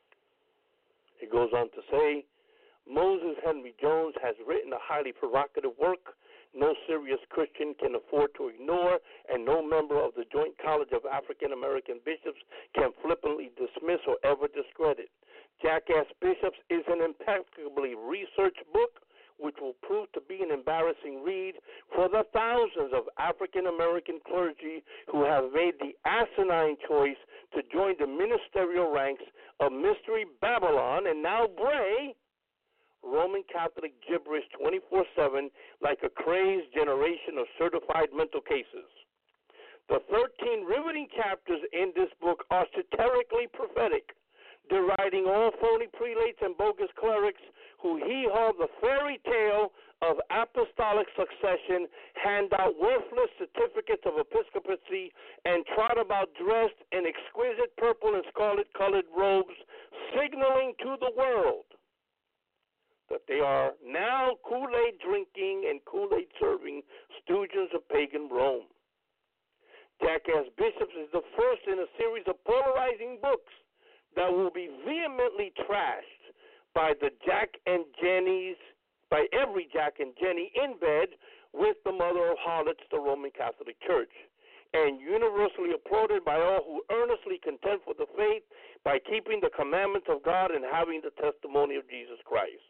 Speaker 3: It goes on to say, Moses Henry Jones has written a highly provocative work no serious Christian can afford to ignore, and no member of the Joint College of African American Bishops can flippantly dismiss or ever discredit. Jackass Bishops is an impeccably researched book which will prove to be an embarrassing read for the thousands of African American clergy who have made the asinine choice to join the ministerial ranks of Mystery Babylon and now bray Roman Catholic gibberish twenty-four seven like a crazed generation of certified mental cases. The thirteen riveting chapters in this book are satirically prophetic, deriding all phony prelates and bogus clerics who hee-haw the fairy tale of apostolic succession, hand out worthless certificates of episcopacy, and trot about dressed in exquisite purple and scarlet-colored robes, signaling to the world that they are now Kool-Aid drinking and Kool-Aid serving stooges of pagan Rome. Jackass Bishops is the first in a series of polarizing books that will be vehemently trashed by the Jack and Jennies, by every Jack and Jenny in bed with the mother of harlots, the Roman Catholic Church, and universally applauded by all who earnestly contend for the faith by keeping the commandments of God and having the testimony of Jesus Christ.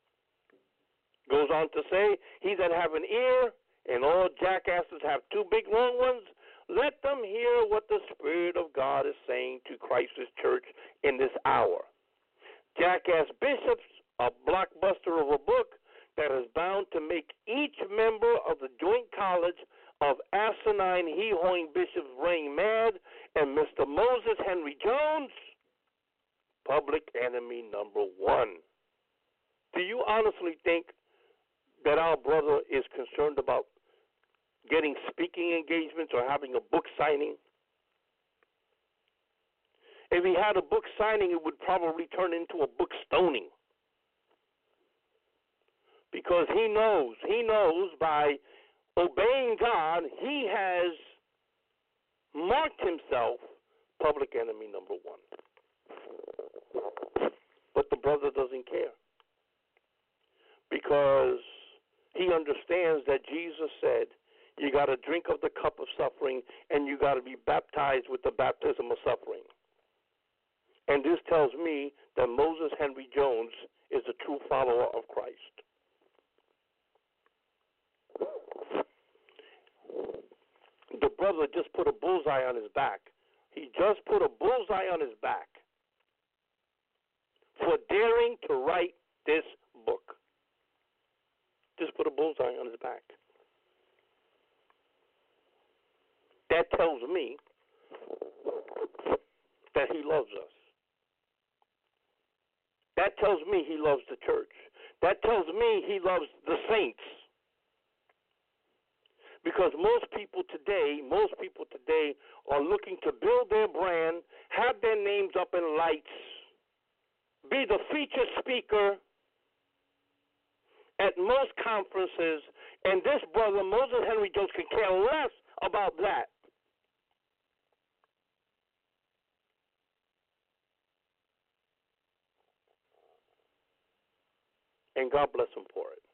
Speaker 3: Goes on to say, he that have an ear, and all jackasses have two big long ones, let them hear what the Spirit of God is saying to Christ's church in this hour. Jackass Bishops, a blockbuster of a book that is bound to make each member of the Joint College of asinine hee-hawing bishops ring mad, and Mister Moses Henry Jones, public enemy number one. Do you honestly think that our brother is concerned about getting speaking engagements or having a book signing? If he had a book signing, it would probably turn into a book stoning. Because he knows, he knows by obeying God, he has marked himself public enemy number one. But the brother doesn't care because he understands that Jesus said you got to drink of the cup of suffering and you got to be baptized with the baptism of suffering. And this tells me that Moses Henry Jones is a true follower of Christ. The brother just put a bullseye on his back. He just put a bullseye on his back for daring to write this book. Just put a bullseye on his back. That tells me that he loves us. That tells me he loves the church. That tells me he loves the saints. Because most people today, most people today are looking to build their brand, have their names up in lights, be the featured speaker at most conferences, and this brother, Moses Henry Jones, can care less about that. And God bless him for it.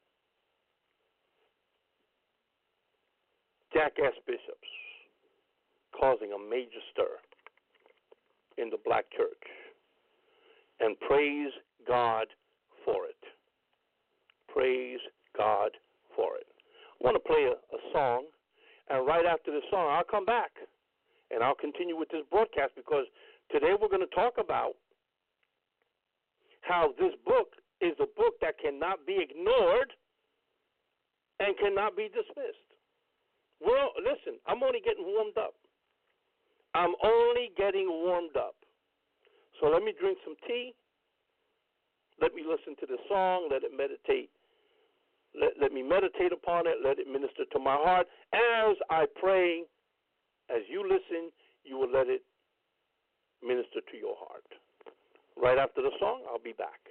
Speaker 3: Jackass bishops causing a major stir in the black church. And praise God for it. Praise God for it. I want to play a, a song, and right after the song, I'll come back, and I'll continue with this broadcast because today we're going to talk about how this book is a book that cannot be ignored and cannot be dismissed. Well, listen, I'm only getting warmed up. I'm only getting warmed up. So let me drink some tea. Let me listen to the song. Let it meditate. Let, let me meditate upon it. Let it minister to my heart. As I pray, as you listen, you will let it minister to your heart. Right after the song, I'll be back.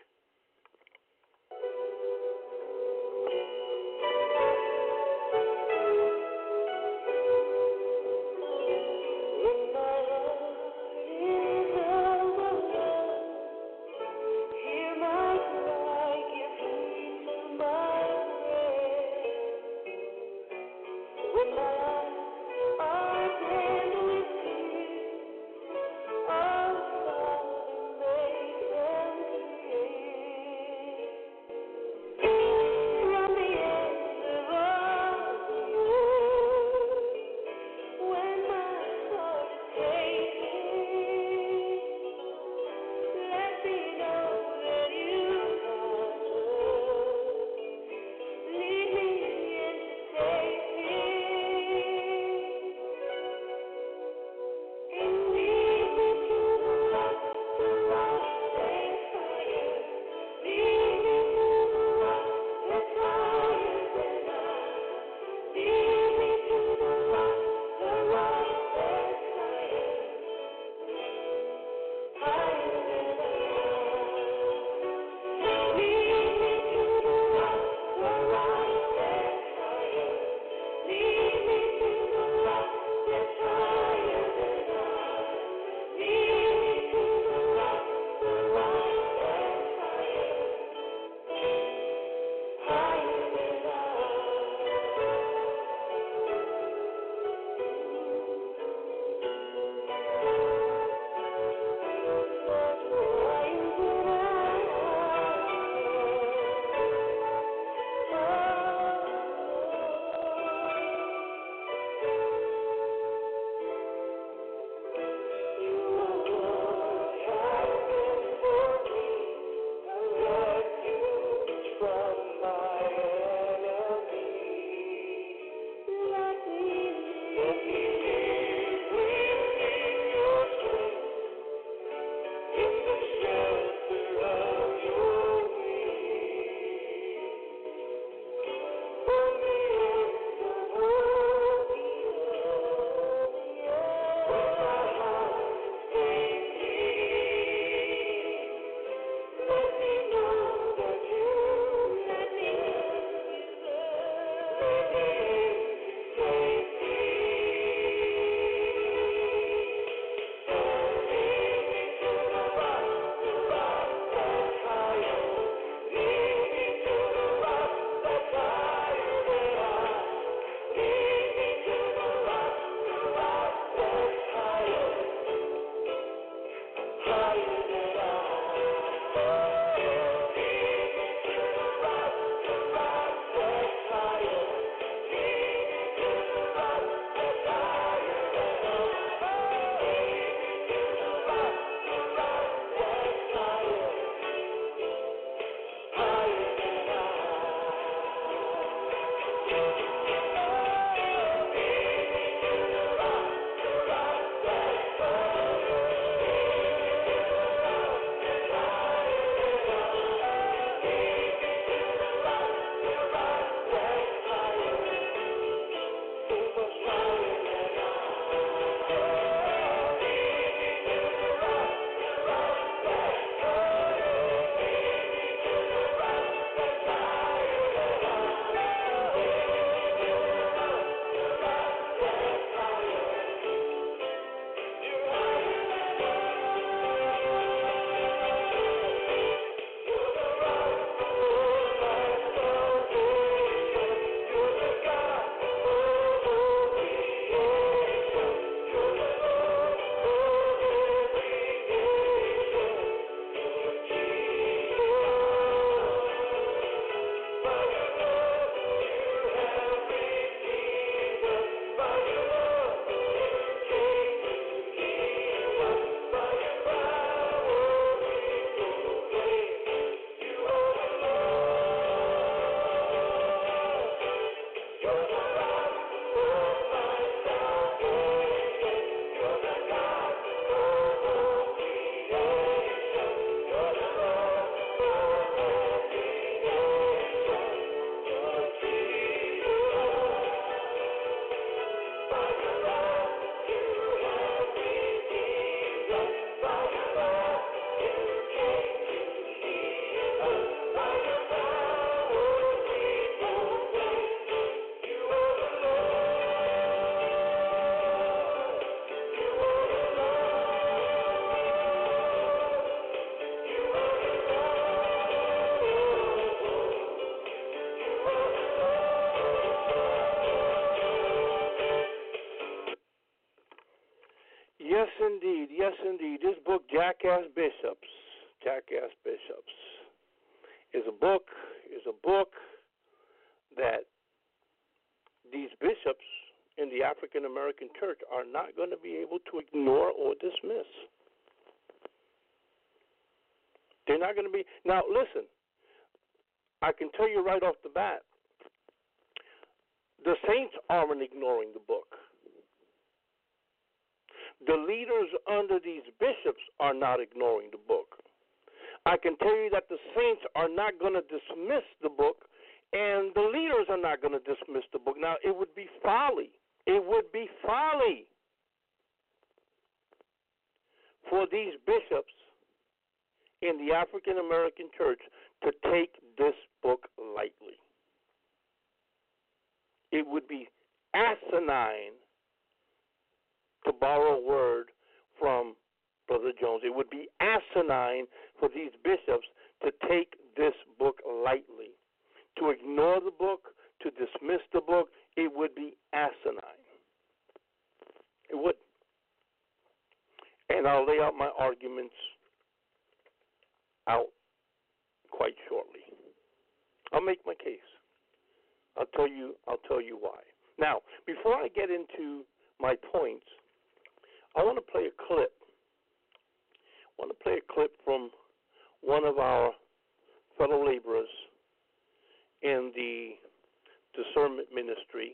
Speaker 3: Yes, indeed. This book, Jackass Bishops, Jackass Bishops, is a book, is a book that these bishops in the African American church are not going to be able to ignore or dismiss. They're not going to be. Now, listen, I can tell you right off the bat, the saints aren't ignoring the book. The leaders under these bishops are not ignoring the book. I can tell you that the saints are not going to dismiss the book, and the leaders are not going to dismiss the book. Now, it would be folly. It would be folly for these bishops in the African American church to take this book lightly. It would be asinine, to borrow a word from Brother Jones. It would be asinine for these bishops to take this book lightly. To ignore the book, to dismiss the book, it would be asinine. It would. And I'll lay out my arguments out quite shortly. I'll make my case. I'll tell you I'll tell you why. Now, before I get into my points, I want to play a clip. I want to play a clip from one of our fellow laborers in the discernment ministry.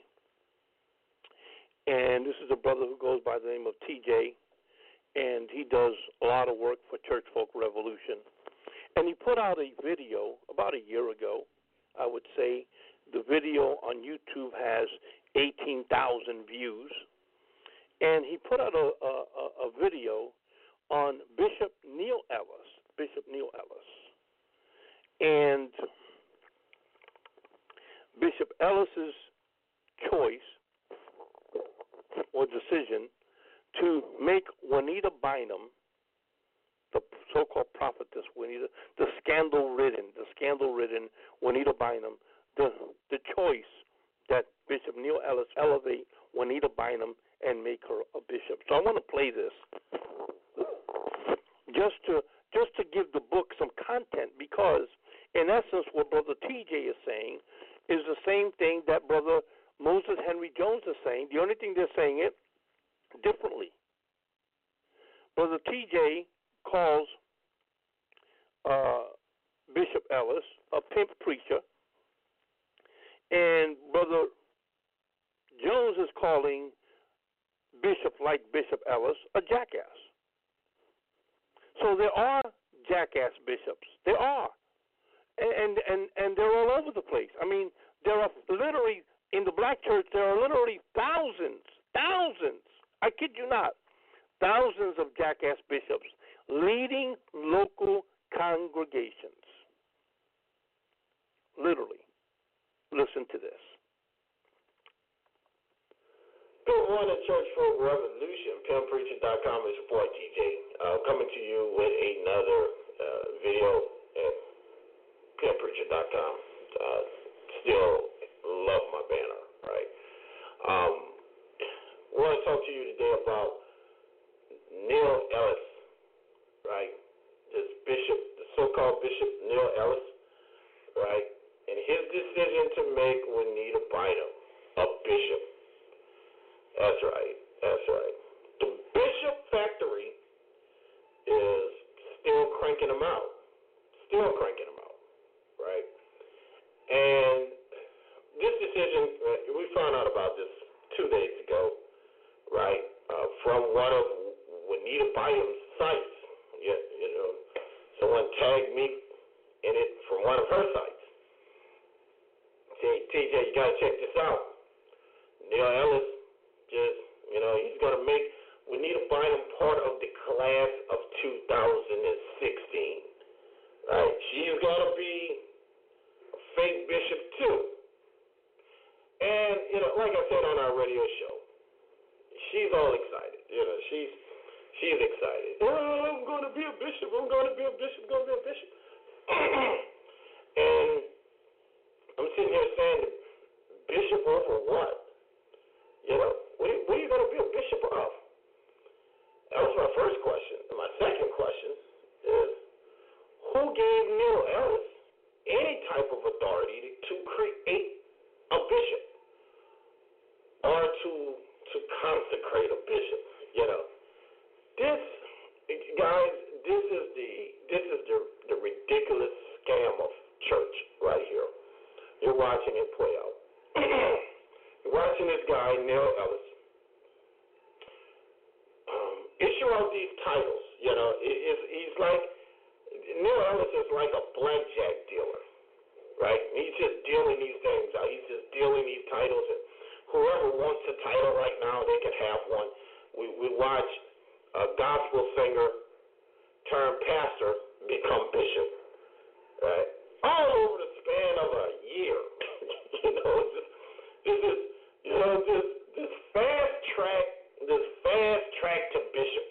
Speaker 3: And this is a brother who goes by the name of T J, and he does a lot of work for Church Folk Revolution. And he put out a video about a year ago, I would say. The video on YouTube has eighteen thousand views. And he put out a, a, a video on Bishop Neil Ellis, Bishop Neil Ellis. And Bishop Ellis's choice or decision to make Juanita Bynum, the so-called prophetess Juanita, the scandal-ridden, the scandal-ridden Juanita Bynum, the the choice that Bishop Neil Ellis elevate Juanita Bynum and make her a bishop. So I want to play this just to just to give the book some content, because in essence what Brother T J is saying is the same thing that Brother Moses Henry Jones is saying. The only thing they're saying it differently. Brother T J calls uh, Bishop Ellis a pimp preacher, and Brother Jones is calling Bishop like Bishop Ellis a jackass. So there are jackass bishops. There are. And, and, and they're all over the place. I mean, there are literally, in the black church, there are literally thousands, thousands, I kid you not, thousands of jackass bishops leading local congregations. Literally. Listen to this.
Speaker 4: Good morning, Church Folk Revolution. Pimp Preacher dot com is your boy T J. Uh, coming to you with another uh, video at Pimp Preacher dot com. Uh, still love my banner, right? Um, I want to talk to you today about Neil Ellis, right? This bishop, the so-called Bishop Neil Ellis, right? And his decision to make Juanita Bynum a bishop. That's right. That's right. The Bishop Factory is still cranking them out. Still cranking them out, right? And this decision, uh, we found out about this two days ago, right, uh, from one of Juanita Bynum's sites. Yeah, you know, someone tagged me in it from one of her sites. Say, T J, you got to check this out. Neil Ellis just, you know, he's going to make Juanita Bynum part of the class of two thousand sixteen. Right? She's going to be a fake bishop, too. And, you know, like I said on our radio show, she's all excited. You know, she's she's excited. Oh, I'm going to be a bishop. I'm going to be a bishop. I'm going to be a bishop. And I'm sitting here saying, bishop over what? You know, what are, what are you going to be a bishop of? That was my first question. to to consecrate a bishop? You know, this guys, this is the this is the the ridiculous scam of church right here. You're watching it play out. You're watching this guy Neil Ellis um, issue out these titles. You know, it, it's, he's like Neil Ellis is like a blackjack dealer, right? He's just dealing these things out. He's just dealing these titles, and whoever wants a title right now, they can have one. We we watch a gospel singer turned pastor become bishop, right? All over the span of a year. you know, just, this is you know this this fast track, this fast track to bishop,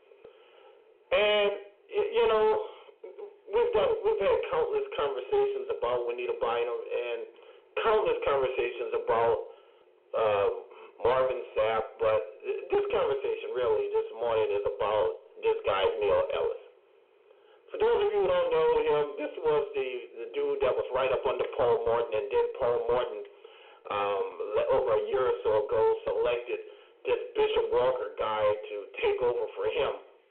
Speaker 4: and you know we've done we've had countless conversations about Juanita Bynum and countless conversations about uh, Marvin Sapp, but this conversation really this morning is about this guy Neil Ellis. For those of you who don't know him, this was the, the dude that was right up under Paul Morton, and then Paul Morton, um, over a year or so ago, selected this Bishop Walker guy to take over for him.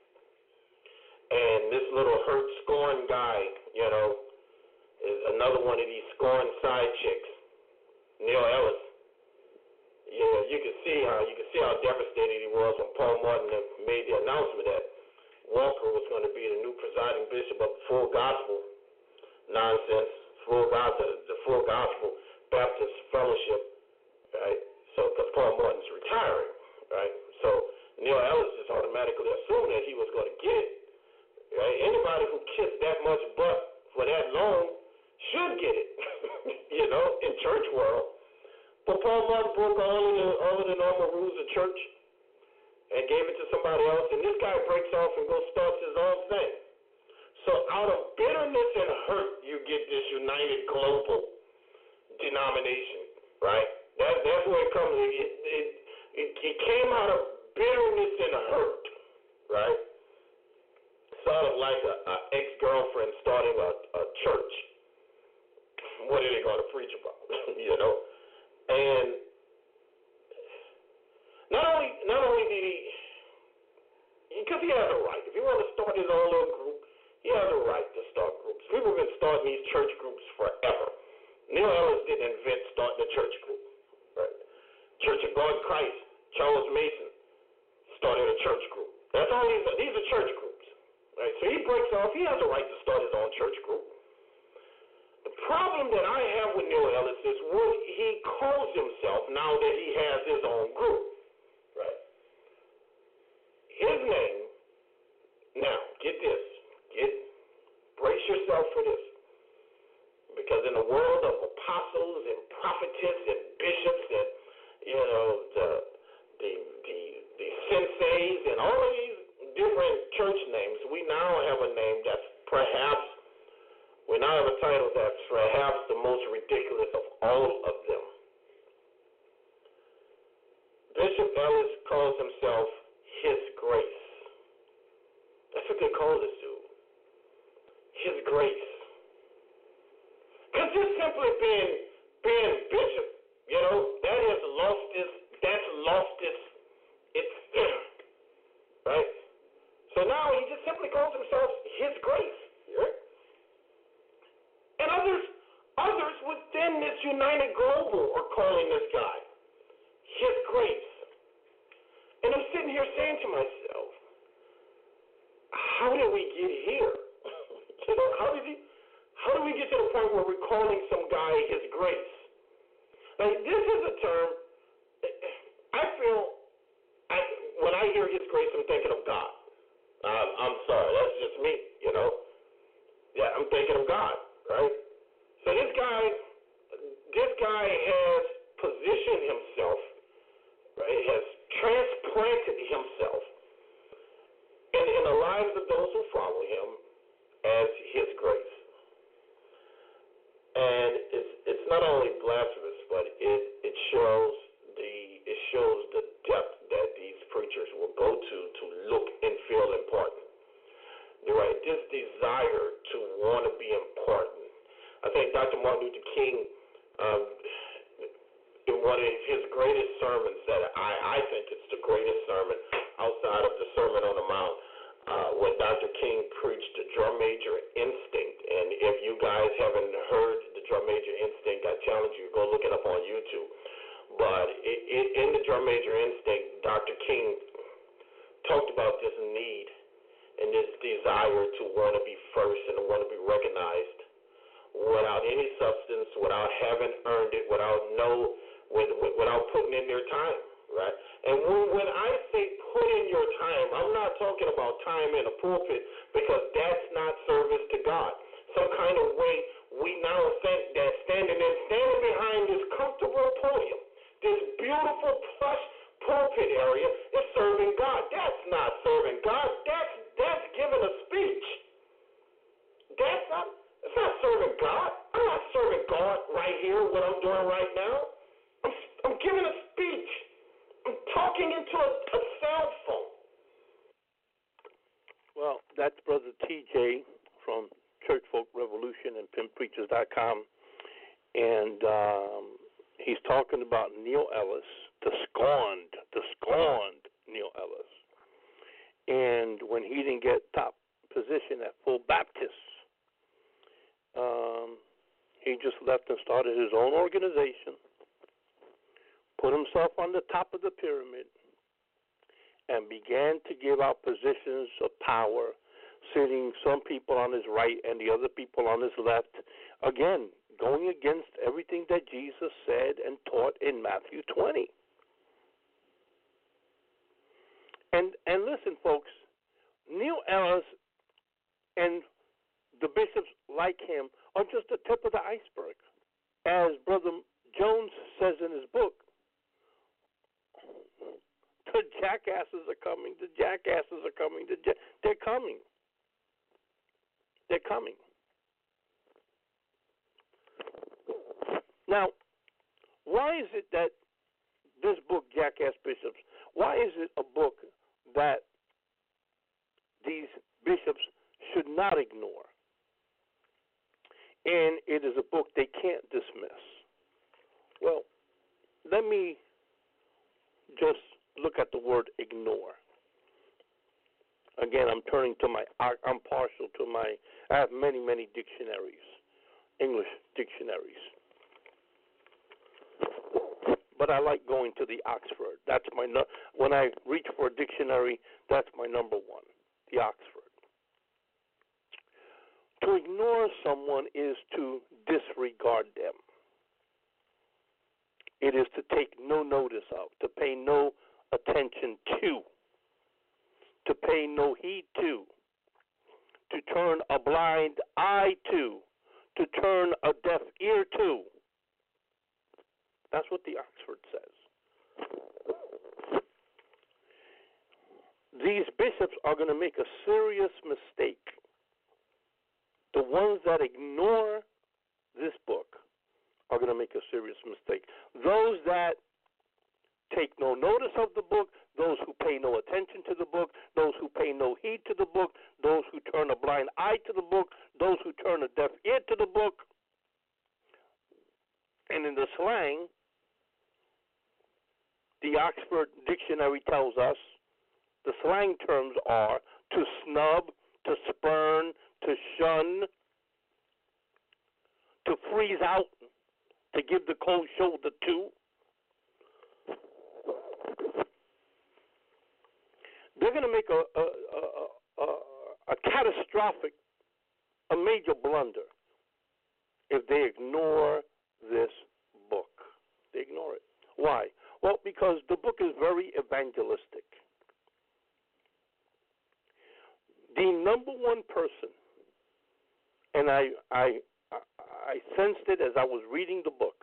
Speaker 4: And this little hurt, scorn guy, you know, is another one of these scorn side chicks, Neil Ellis. Yeah, you can see how you can see how devastated he was when Paul Morton made the announcement that Walker was going to be the new presiding bishop of Full Gospel nonsense, Full Gospel, the Full Gospel Baptist Fellowship, right? So, because Paul Morton's retiring, right? So Neil Ellis just automatically assumed that he was going to get it, right? Anybody who kissed that much butt for that long should get it, you know, in church world. But Paul Morton broke all of the all of the normal rules of church and gave it to somebody else, and this guy breaks off and goes starts his own thing. So out of bitterness and hurt, you get this United Global denomination, right? That, that's where it comes. It, it, it, it came out of bitterness and hurt, right? Sort of like a, a ex-girlfriend starting a, a church. What are they going to preach about, you know? And Not only, not only did he, because he has a right. If he wants to start his own little group, he has a right to start groups. People have been starting these church groups forever. Neil Ellis didn't invent starting a church group, right? Church of God Christ, Charles Mason started a church group. That's all these are. These are church groups, right? So he breaks off. He has a right to start his own church group. The problem that I have with Neil Ellis is what he calls himself now that he has his own group. Right. His name, now, get this, get, brace yourself for this, because in the world of apostles and prophetess and bishops and, you know, the, the, the, the senseis and all of these different church names, we now have a name that's perhaps, we now have a title that's perhaps the most ridiculous of all of them. Bishop Ellis calls himself His Grace. That's what they call this dude. His Grace. Because just simply being being bishop, you know, that has lost its that's lost its its right? So now he just simply calls himself His Grace. Right? And others others within this United Global are calling this guy His Grace. And I'm sitting here saying to myself, how did we get here? you know, how did he, how did we get to the point where we're calling some guy His Grace? Now, this is a term, I feel, I, when I hear His Grace, I'm thinking of God. Uh, I'm sorry, that's just me, you know. Yeah, I'm thinking of God, right? So this guy, this guy has positioned himself, right, has transplanted himself in, in the lives of those who follow him as His Grace. And it's it's not only blasphemous, but it, it shows the it shows the depth that these preachers will go to to look and feel important. You're right, this desire to want to be important. I think Doctor Martin Luther King, um, in one one of his greatest sermons that I, I think it's the greatest sermon outside of the Sermon on the Mount, uh, when Doctor King preached the Drum Major Instinct. And if you guys haven't heard the Drum Major Instinct, I challenge you to go look it up on YouTube. But it, it, in the Drum Major Instinct, Doctor King talked about this need and this desire to want to be first and to want to be recognized without any substance, without having earned it, without no, with, with, without putting in their time, right? And when, when I say put in your time, I'm not talking about time in a pulpit, because that's not service to God. Some kind of way we now think that standing in, standing behind this comfortable podium, this beautiful plush pulpit area, is serving God. That's not serving God. That's that's giving a speech. That's not. It's not serving God. I'm not serving God right here, what I'm doing right now. I'm, I'm giving a speech. I'm talking into a, a cell phone.
Speaker 2: Well, that's Brother T J from Church Folk Revolution and Pimp Preachers dot com. And um, he's talking about Neil Ellis, the scorned, the scorned Neil Ellis. And when he didn't get top position at Full Baptist, Um, he just left and started his own organization, put himself on the top of the pyramid, and began to give out positions of power, sitting some people on his right and the other people on his left. Again, going against everything that Jesus said and taught in Matthew twenty. And and listen, folks, Neil Ellis and the bishops like him are just the tip of the iceberg. As Brother Jones says in his book, the jackasses are coming, the jackasses are coming, the ja- they're coming. They're coming. Now, why is it that this book, Jackass Bishops, why is it a book that these bishops should not ignore? And it is a book they can't dismiss. Well, let me just look at the word ignore. Again, I'm turning to my, I'm partial to my, I have many, many dictionaries, English dictionaries. But I like going to the Oxford. That's my, when I reach for a dictionary, that's my number one, the Oxford. To ignore someone is to disregard them. It is to take no notice of, to pay no attention to, to pay no heed to, to turn a blind eye to, to turn a deaf ear to. That's what the Oxford says. These bishops are going to make a serious mistake. The ones that ignore this book are going to make a serious mistake. Those that take no notice of the book, those who pay no attention to the book, those who pay no heed to the book, those who turn a blind eye to the book, those who turn a deaf ear to the book. And in the slang, the Oxford Dictionary tells us the slang terms are to snub, to spurn, to shun, to freeze out, to give the cold shoulder to. They're going to make a, a, a, a, a catastrophic, a major blunder if they ignore this book. They ignore it. Why? Well, because the book is very evangelistic. The number one person, and I, I, I sensed it as I was reading the book.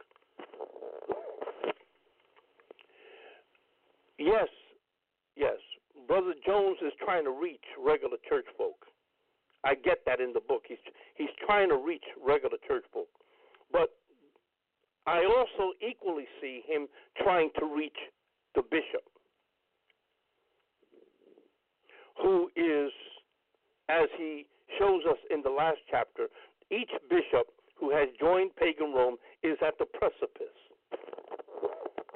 Speaker 2: Yes, yes, Brother Jones is trying to reach regular church folk. I get that in the book. He's he's trying to reach regular church folk. But I also equally see him trying to reach the bishop, who is, as he shows us in the last chapter, each bishop who has joined pagan Rome is at the precipice.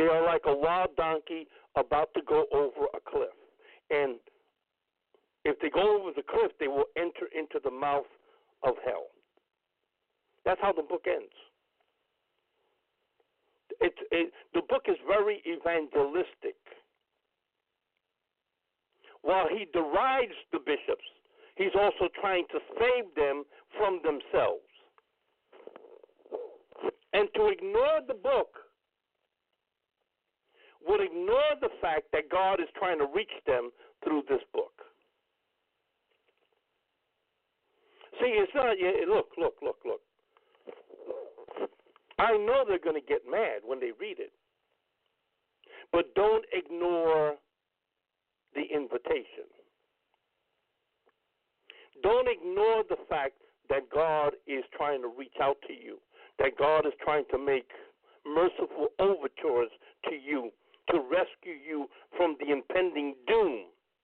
Speaker 3: They are like a wild donkey about to go over a cliff. And if they go over the cliff, they will enter into the mouth of hell. That's how the book ends. It, it, the book is very evangelistic. While he derides the bishops, he's also trying to save them from themselves. And to ignore the book would ignore the fact that God is trying to reach them through this book. See, it's not, look, look, look, look. I know they're going to get mad when they read it. But don't ignore the invitation. Don't ignore the fact that God is trying to reach out to you, that God is trying to make merciful overtures to you to rescue you from the impending doom.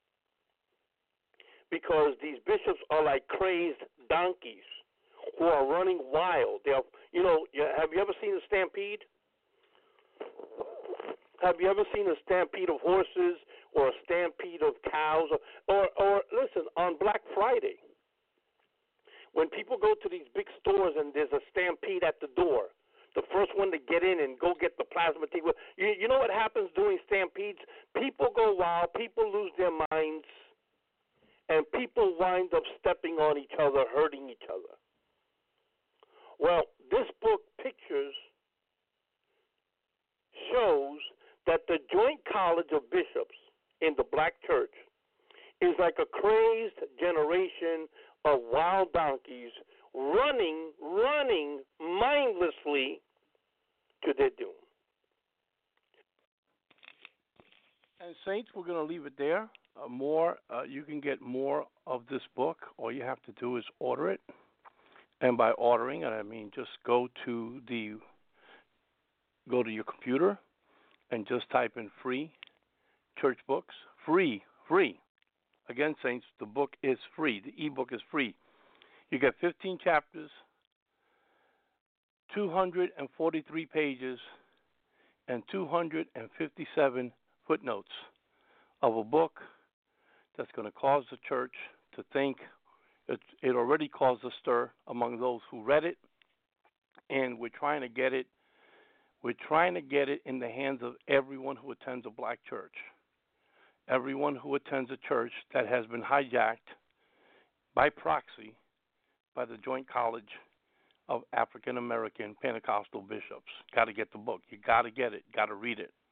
Speaker 3: Because these bishops are like crazed donkeys who are running wild. They are, you know, have you ever seen a stampede? Have you ever seen a stampede of horses or a stampede of cows? Or, or, or listen, on Black Friday, when people go to these big stores and there's a stampede at the door, the first one to get in and go get the plasma T V, you, you know what happens during stampedes? People go wild, people lose their minds, and people wind up stepping on each other, hurting each other. Well, this book pictures, shows that the Joint College of Bishops in the black church is like a crazed generation of wild donkeys running, running mindlessly to their doom.
Speaker 2: And Saints, we're going to leave it there. Uh, more, uh, you can get more of this book. All you have to do is order it. And by ordering, I mean just go to the go to your computer and just type in free church books. Free, free. Again, Saints, the book is free. The ebook is free. You get fifteen chapters, two hundred forty-three pages, and two hundred fifty-seven footnotes of a book that's going to cause the church to think. It, it already caused a stir among those who read it, and we're trying to get it. We're trying to get it in the hands of everyone who attends a black church, everyone who attends a church that has been hijacked by proxy by the Joint College of African American Pentecostal Bishops. Got to get the book. You got to get it. Got to read it.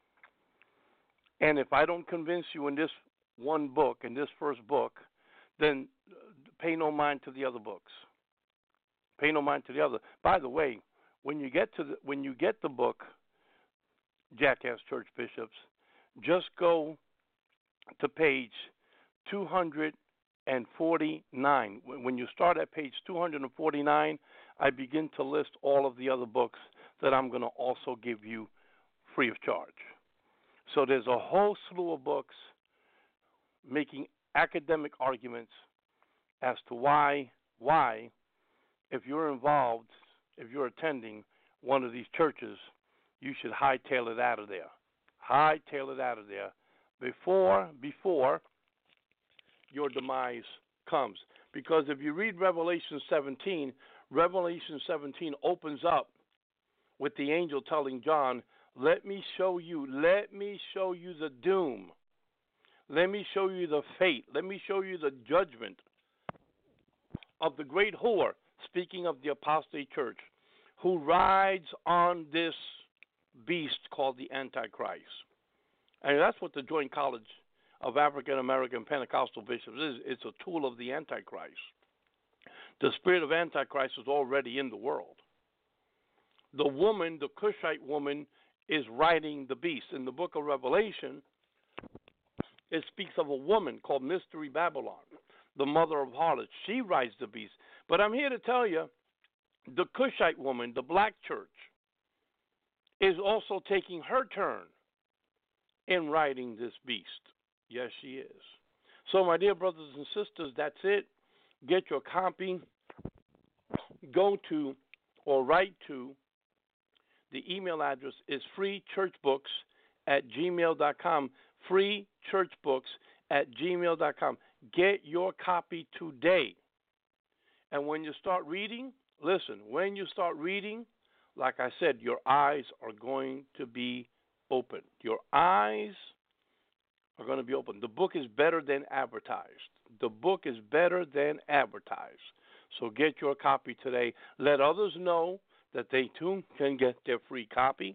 Speaker 2: And if I don't convince you in this one book, in this first book, then pay no mind to the other books. Pay no mind to the other. By the way, when you get to the when you get the book, Jackass Church Bishops, just go to page two hundred forty-nine. When you start at page two hundred forty-nine, I begin to list all of the other books that I'm going to also give you free of charge. So there's a whole slew of books making academic arguments as to why, why, if you're involved, if you're attending one of these churches, you should hightail it out of there. Hightail it out of there before, before your demise comes. Because if you read Revelation seventeen, Revelation seventeen opens up with the angel telling John, let me show you, let me show you the doom. Let me show you the fate. Let me show you the judgment of the great whore, speaking of the apostate church, who rides on this beast called the Antichrist. And that's what the Joint College of African American Pentecostal Bishops is. It's a tool of the Antichrist. The spirit of Antichrist is already in the world. The woman, the Cushite woman, is riding the beast. In the book of Revelation, it speaks of a woman called Mystery Babylon, the mother of harlots. She rides the beast. But I'm here to tell you, the Cushite woman, the black church, is also taking her turn in riding this beast. Yes, she is. So, my dear brothers and sisters, that's it. Get your copy. Go to or write to, the email address is freechurchbooks at gmail dot com. Free church books at gmail dot com. Get your copy today. And when you start reading, listen, when you start reading, like I said, your eyes are going to be open. Your eyes are going to be open. The book is better than advertised. The book is better than advertised. So get your copy today. Let others know that they too can get their free copy.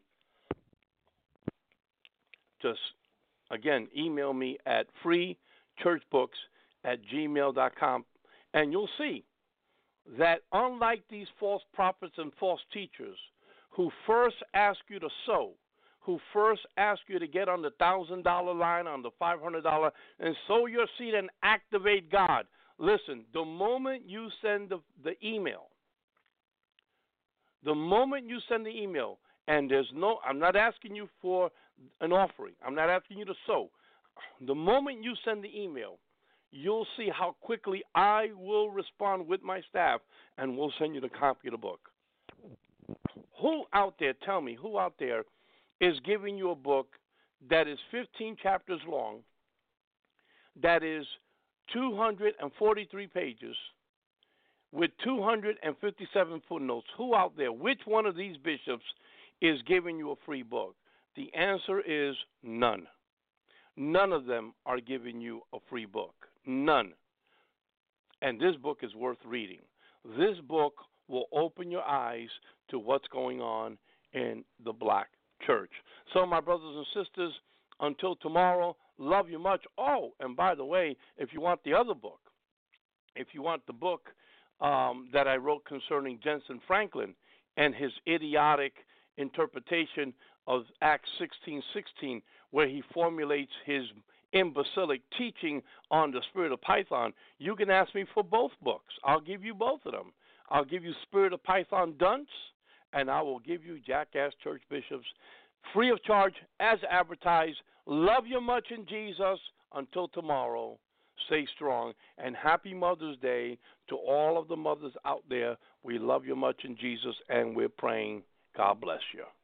Speaker 2: Just, again, email me at free church books at gmail dot com, and you'll see that unlike these false prophets and false teachers who first ask you to sow, who first ask you to get on the one thousand dollars line, on the five hundred dollars, and sow your seed and activate God. Listen, the moment you send the, the email, the moment you send the email, and there's no, I'm not asking you for an offering. I'm not asking you to sow. The moment you send the email, you'll see how quickly I will respond with my staff, and we'll send you the copy of the book. Who out there, tell me, who out there is giving you a book that is fifteen chapters long, that is two hundred forty-three pages, with two hundred fifty-seven footnotes? Who out there, which one of these bishops is giving you a free book? The answer is none. None of them are giving you a free book. None. And this book is worth reading. This book will open your eyes to what's going on in the black church. So, my brothers and sisters, until tomorrow, love you much. Oh, and by the way, if you want the other book, if you want the book um, that I wrote concerning Jensen Franklin and his idiotic interpretation of Acts sixteen sixteen, where he formulates his imbecilic teaching on the spirit of Python, you can ask me for both books. I'll give you both of them. I'll give you Spirit of Python Dunce, and I will give you Jackass Church Bishops free of charge as advertised. Love you much in Jesus. Until tomorrow, stay strong, and happy Mother's Day to all of the mothers out there. We love you much in Jesus, and we're praying. God bless you.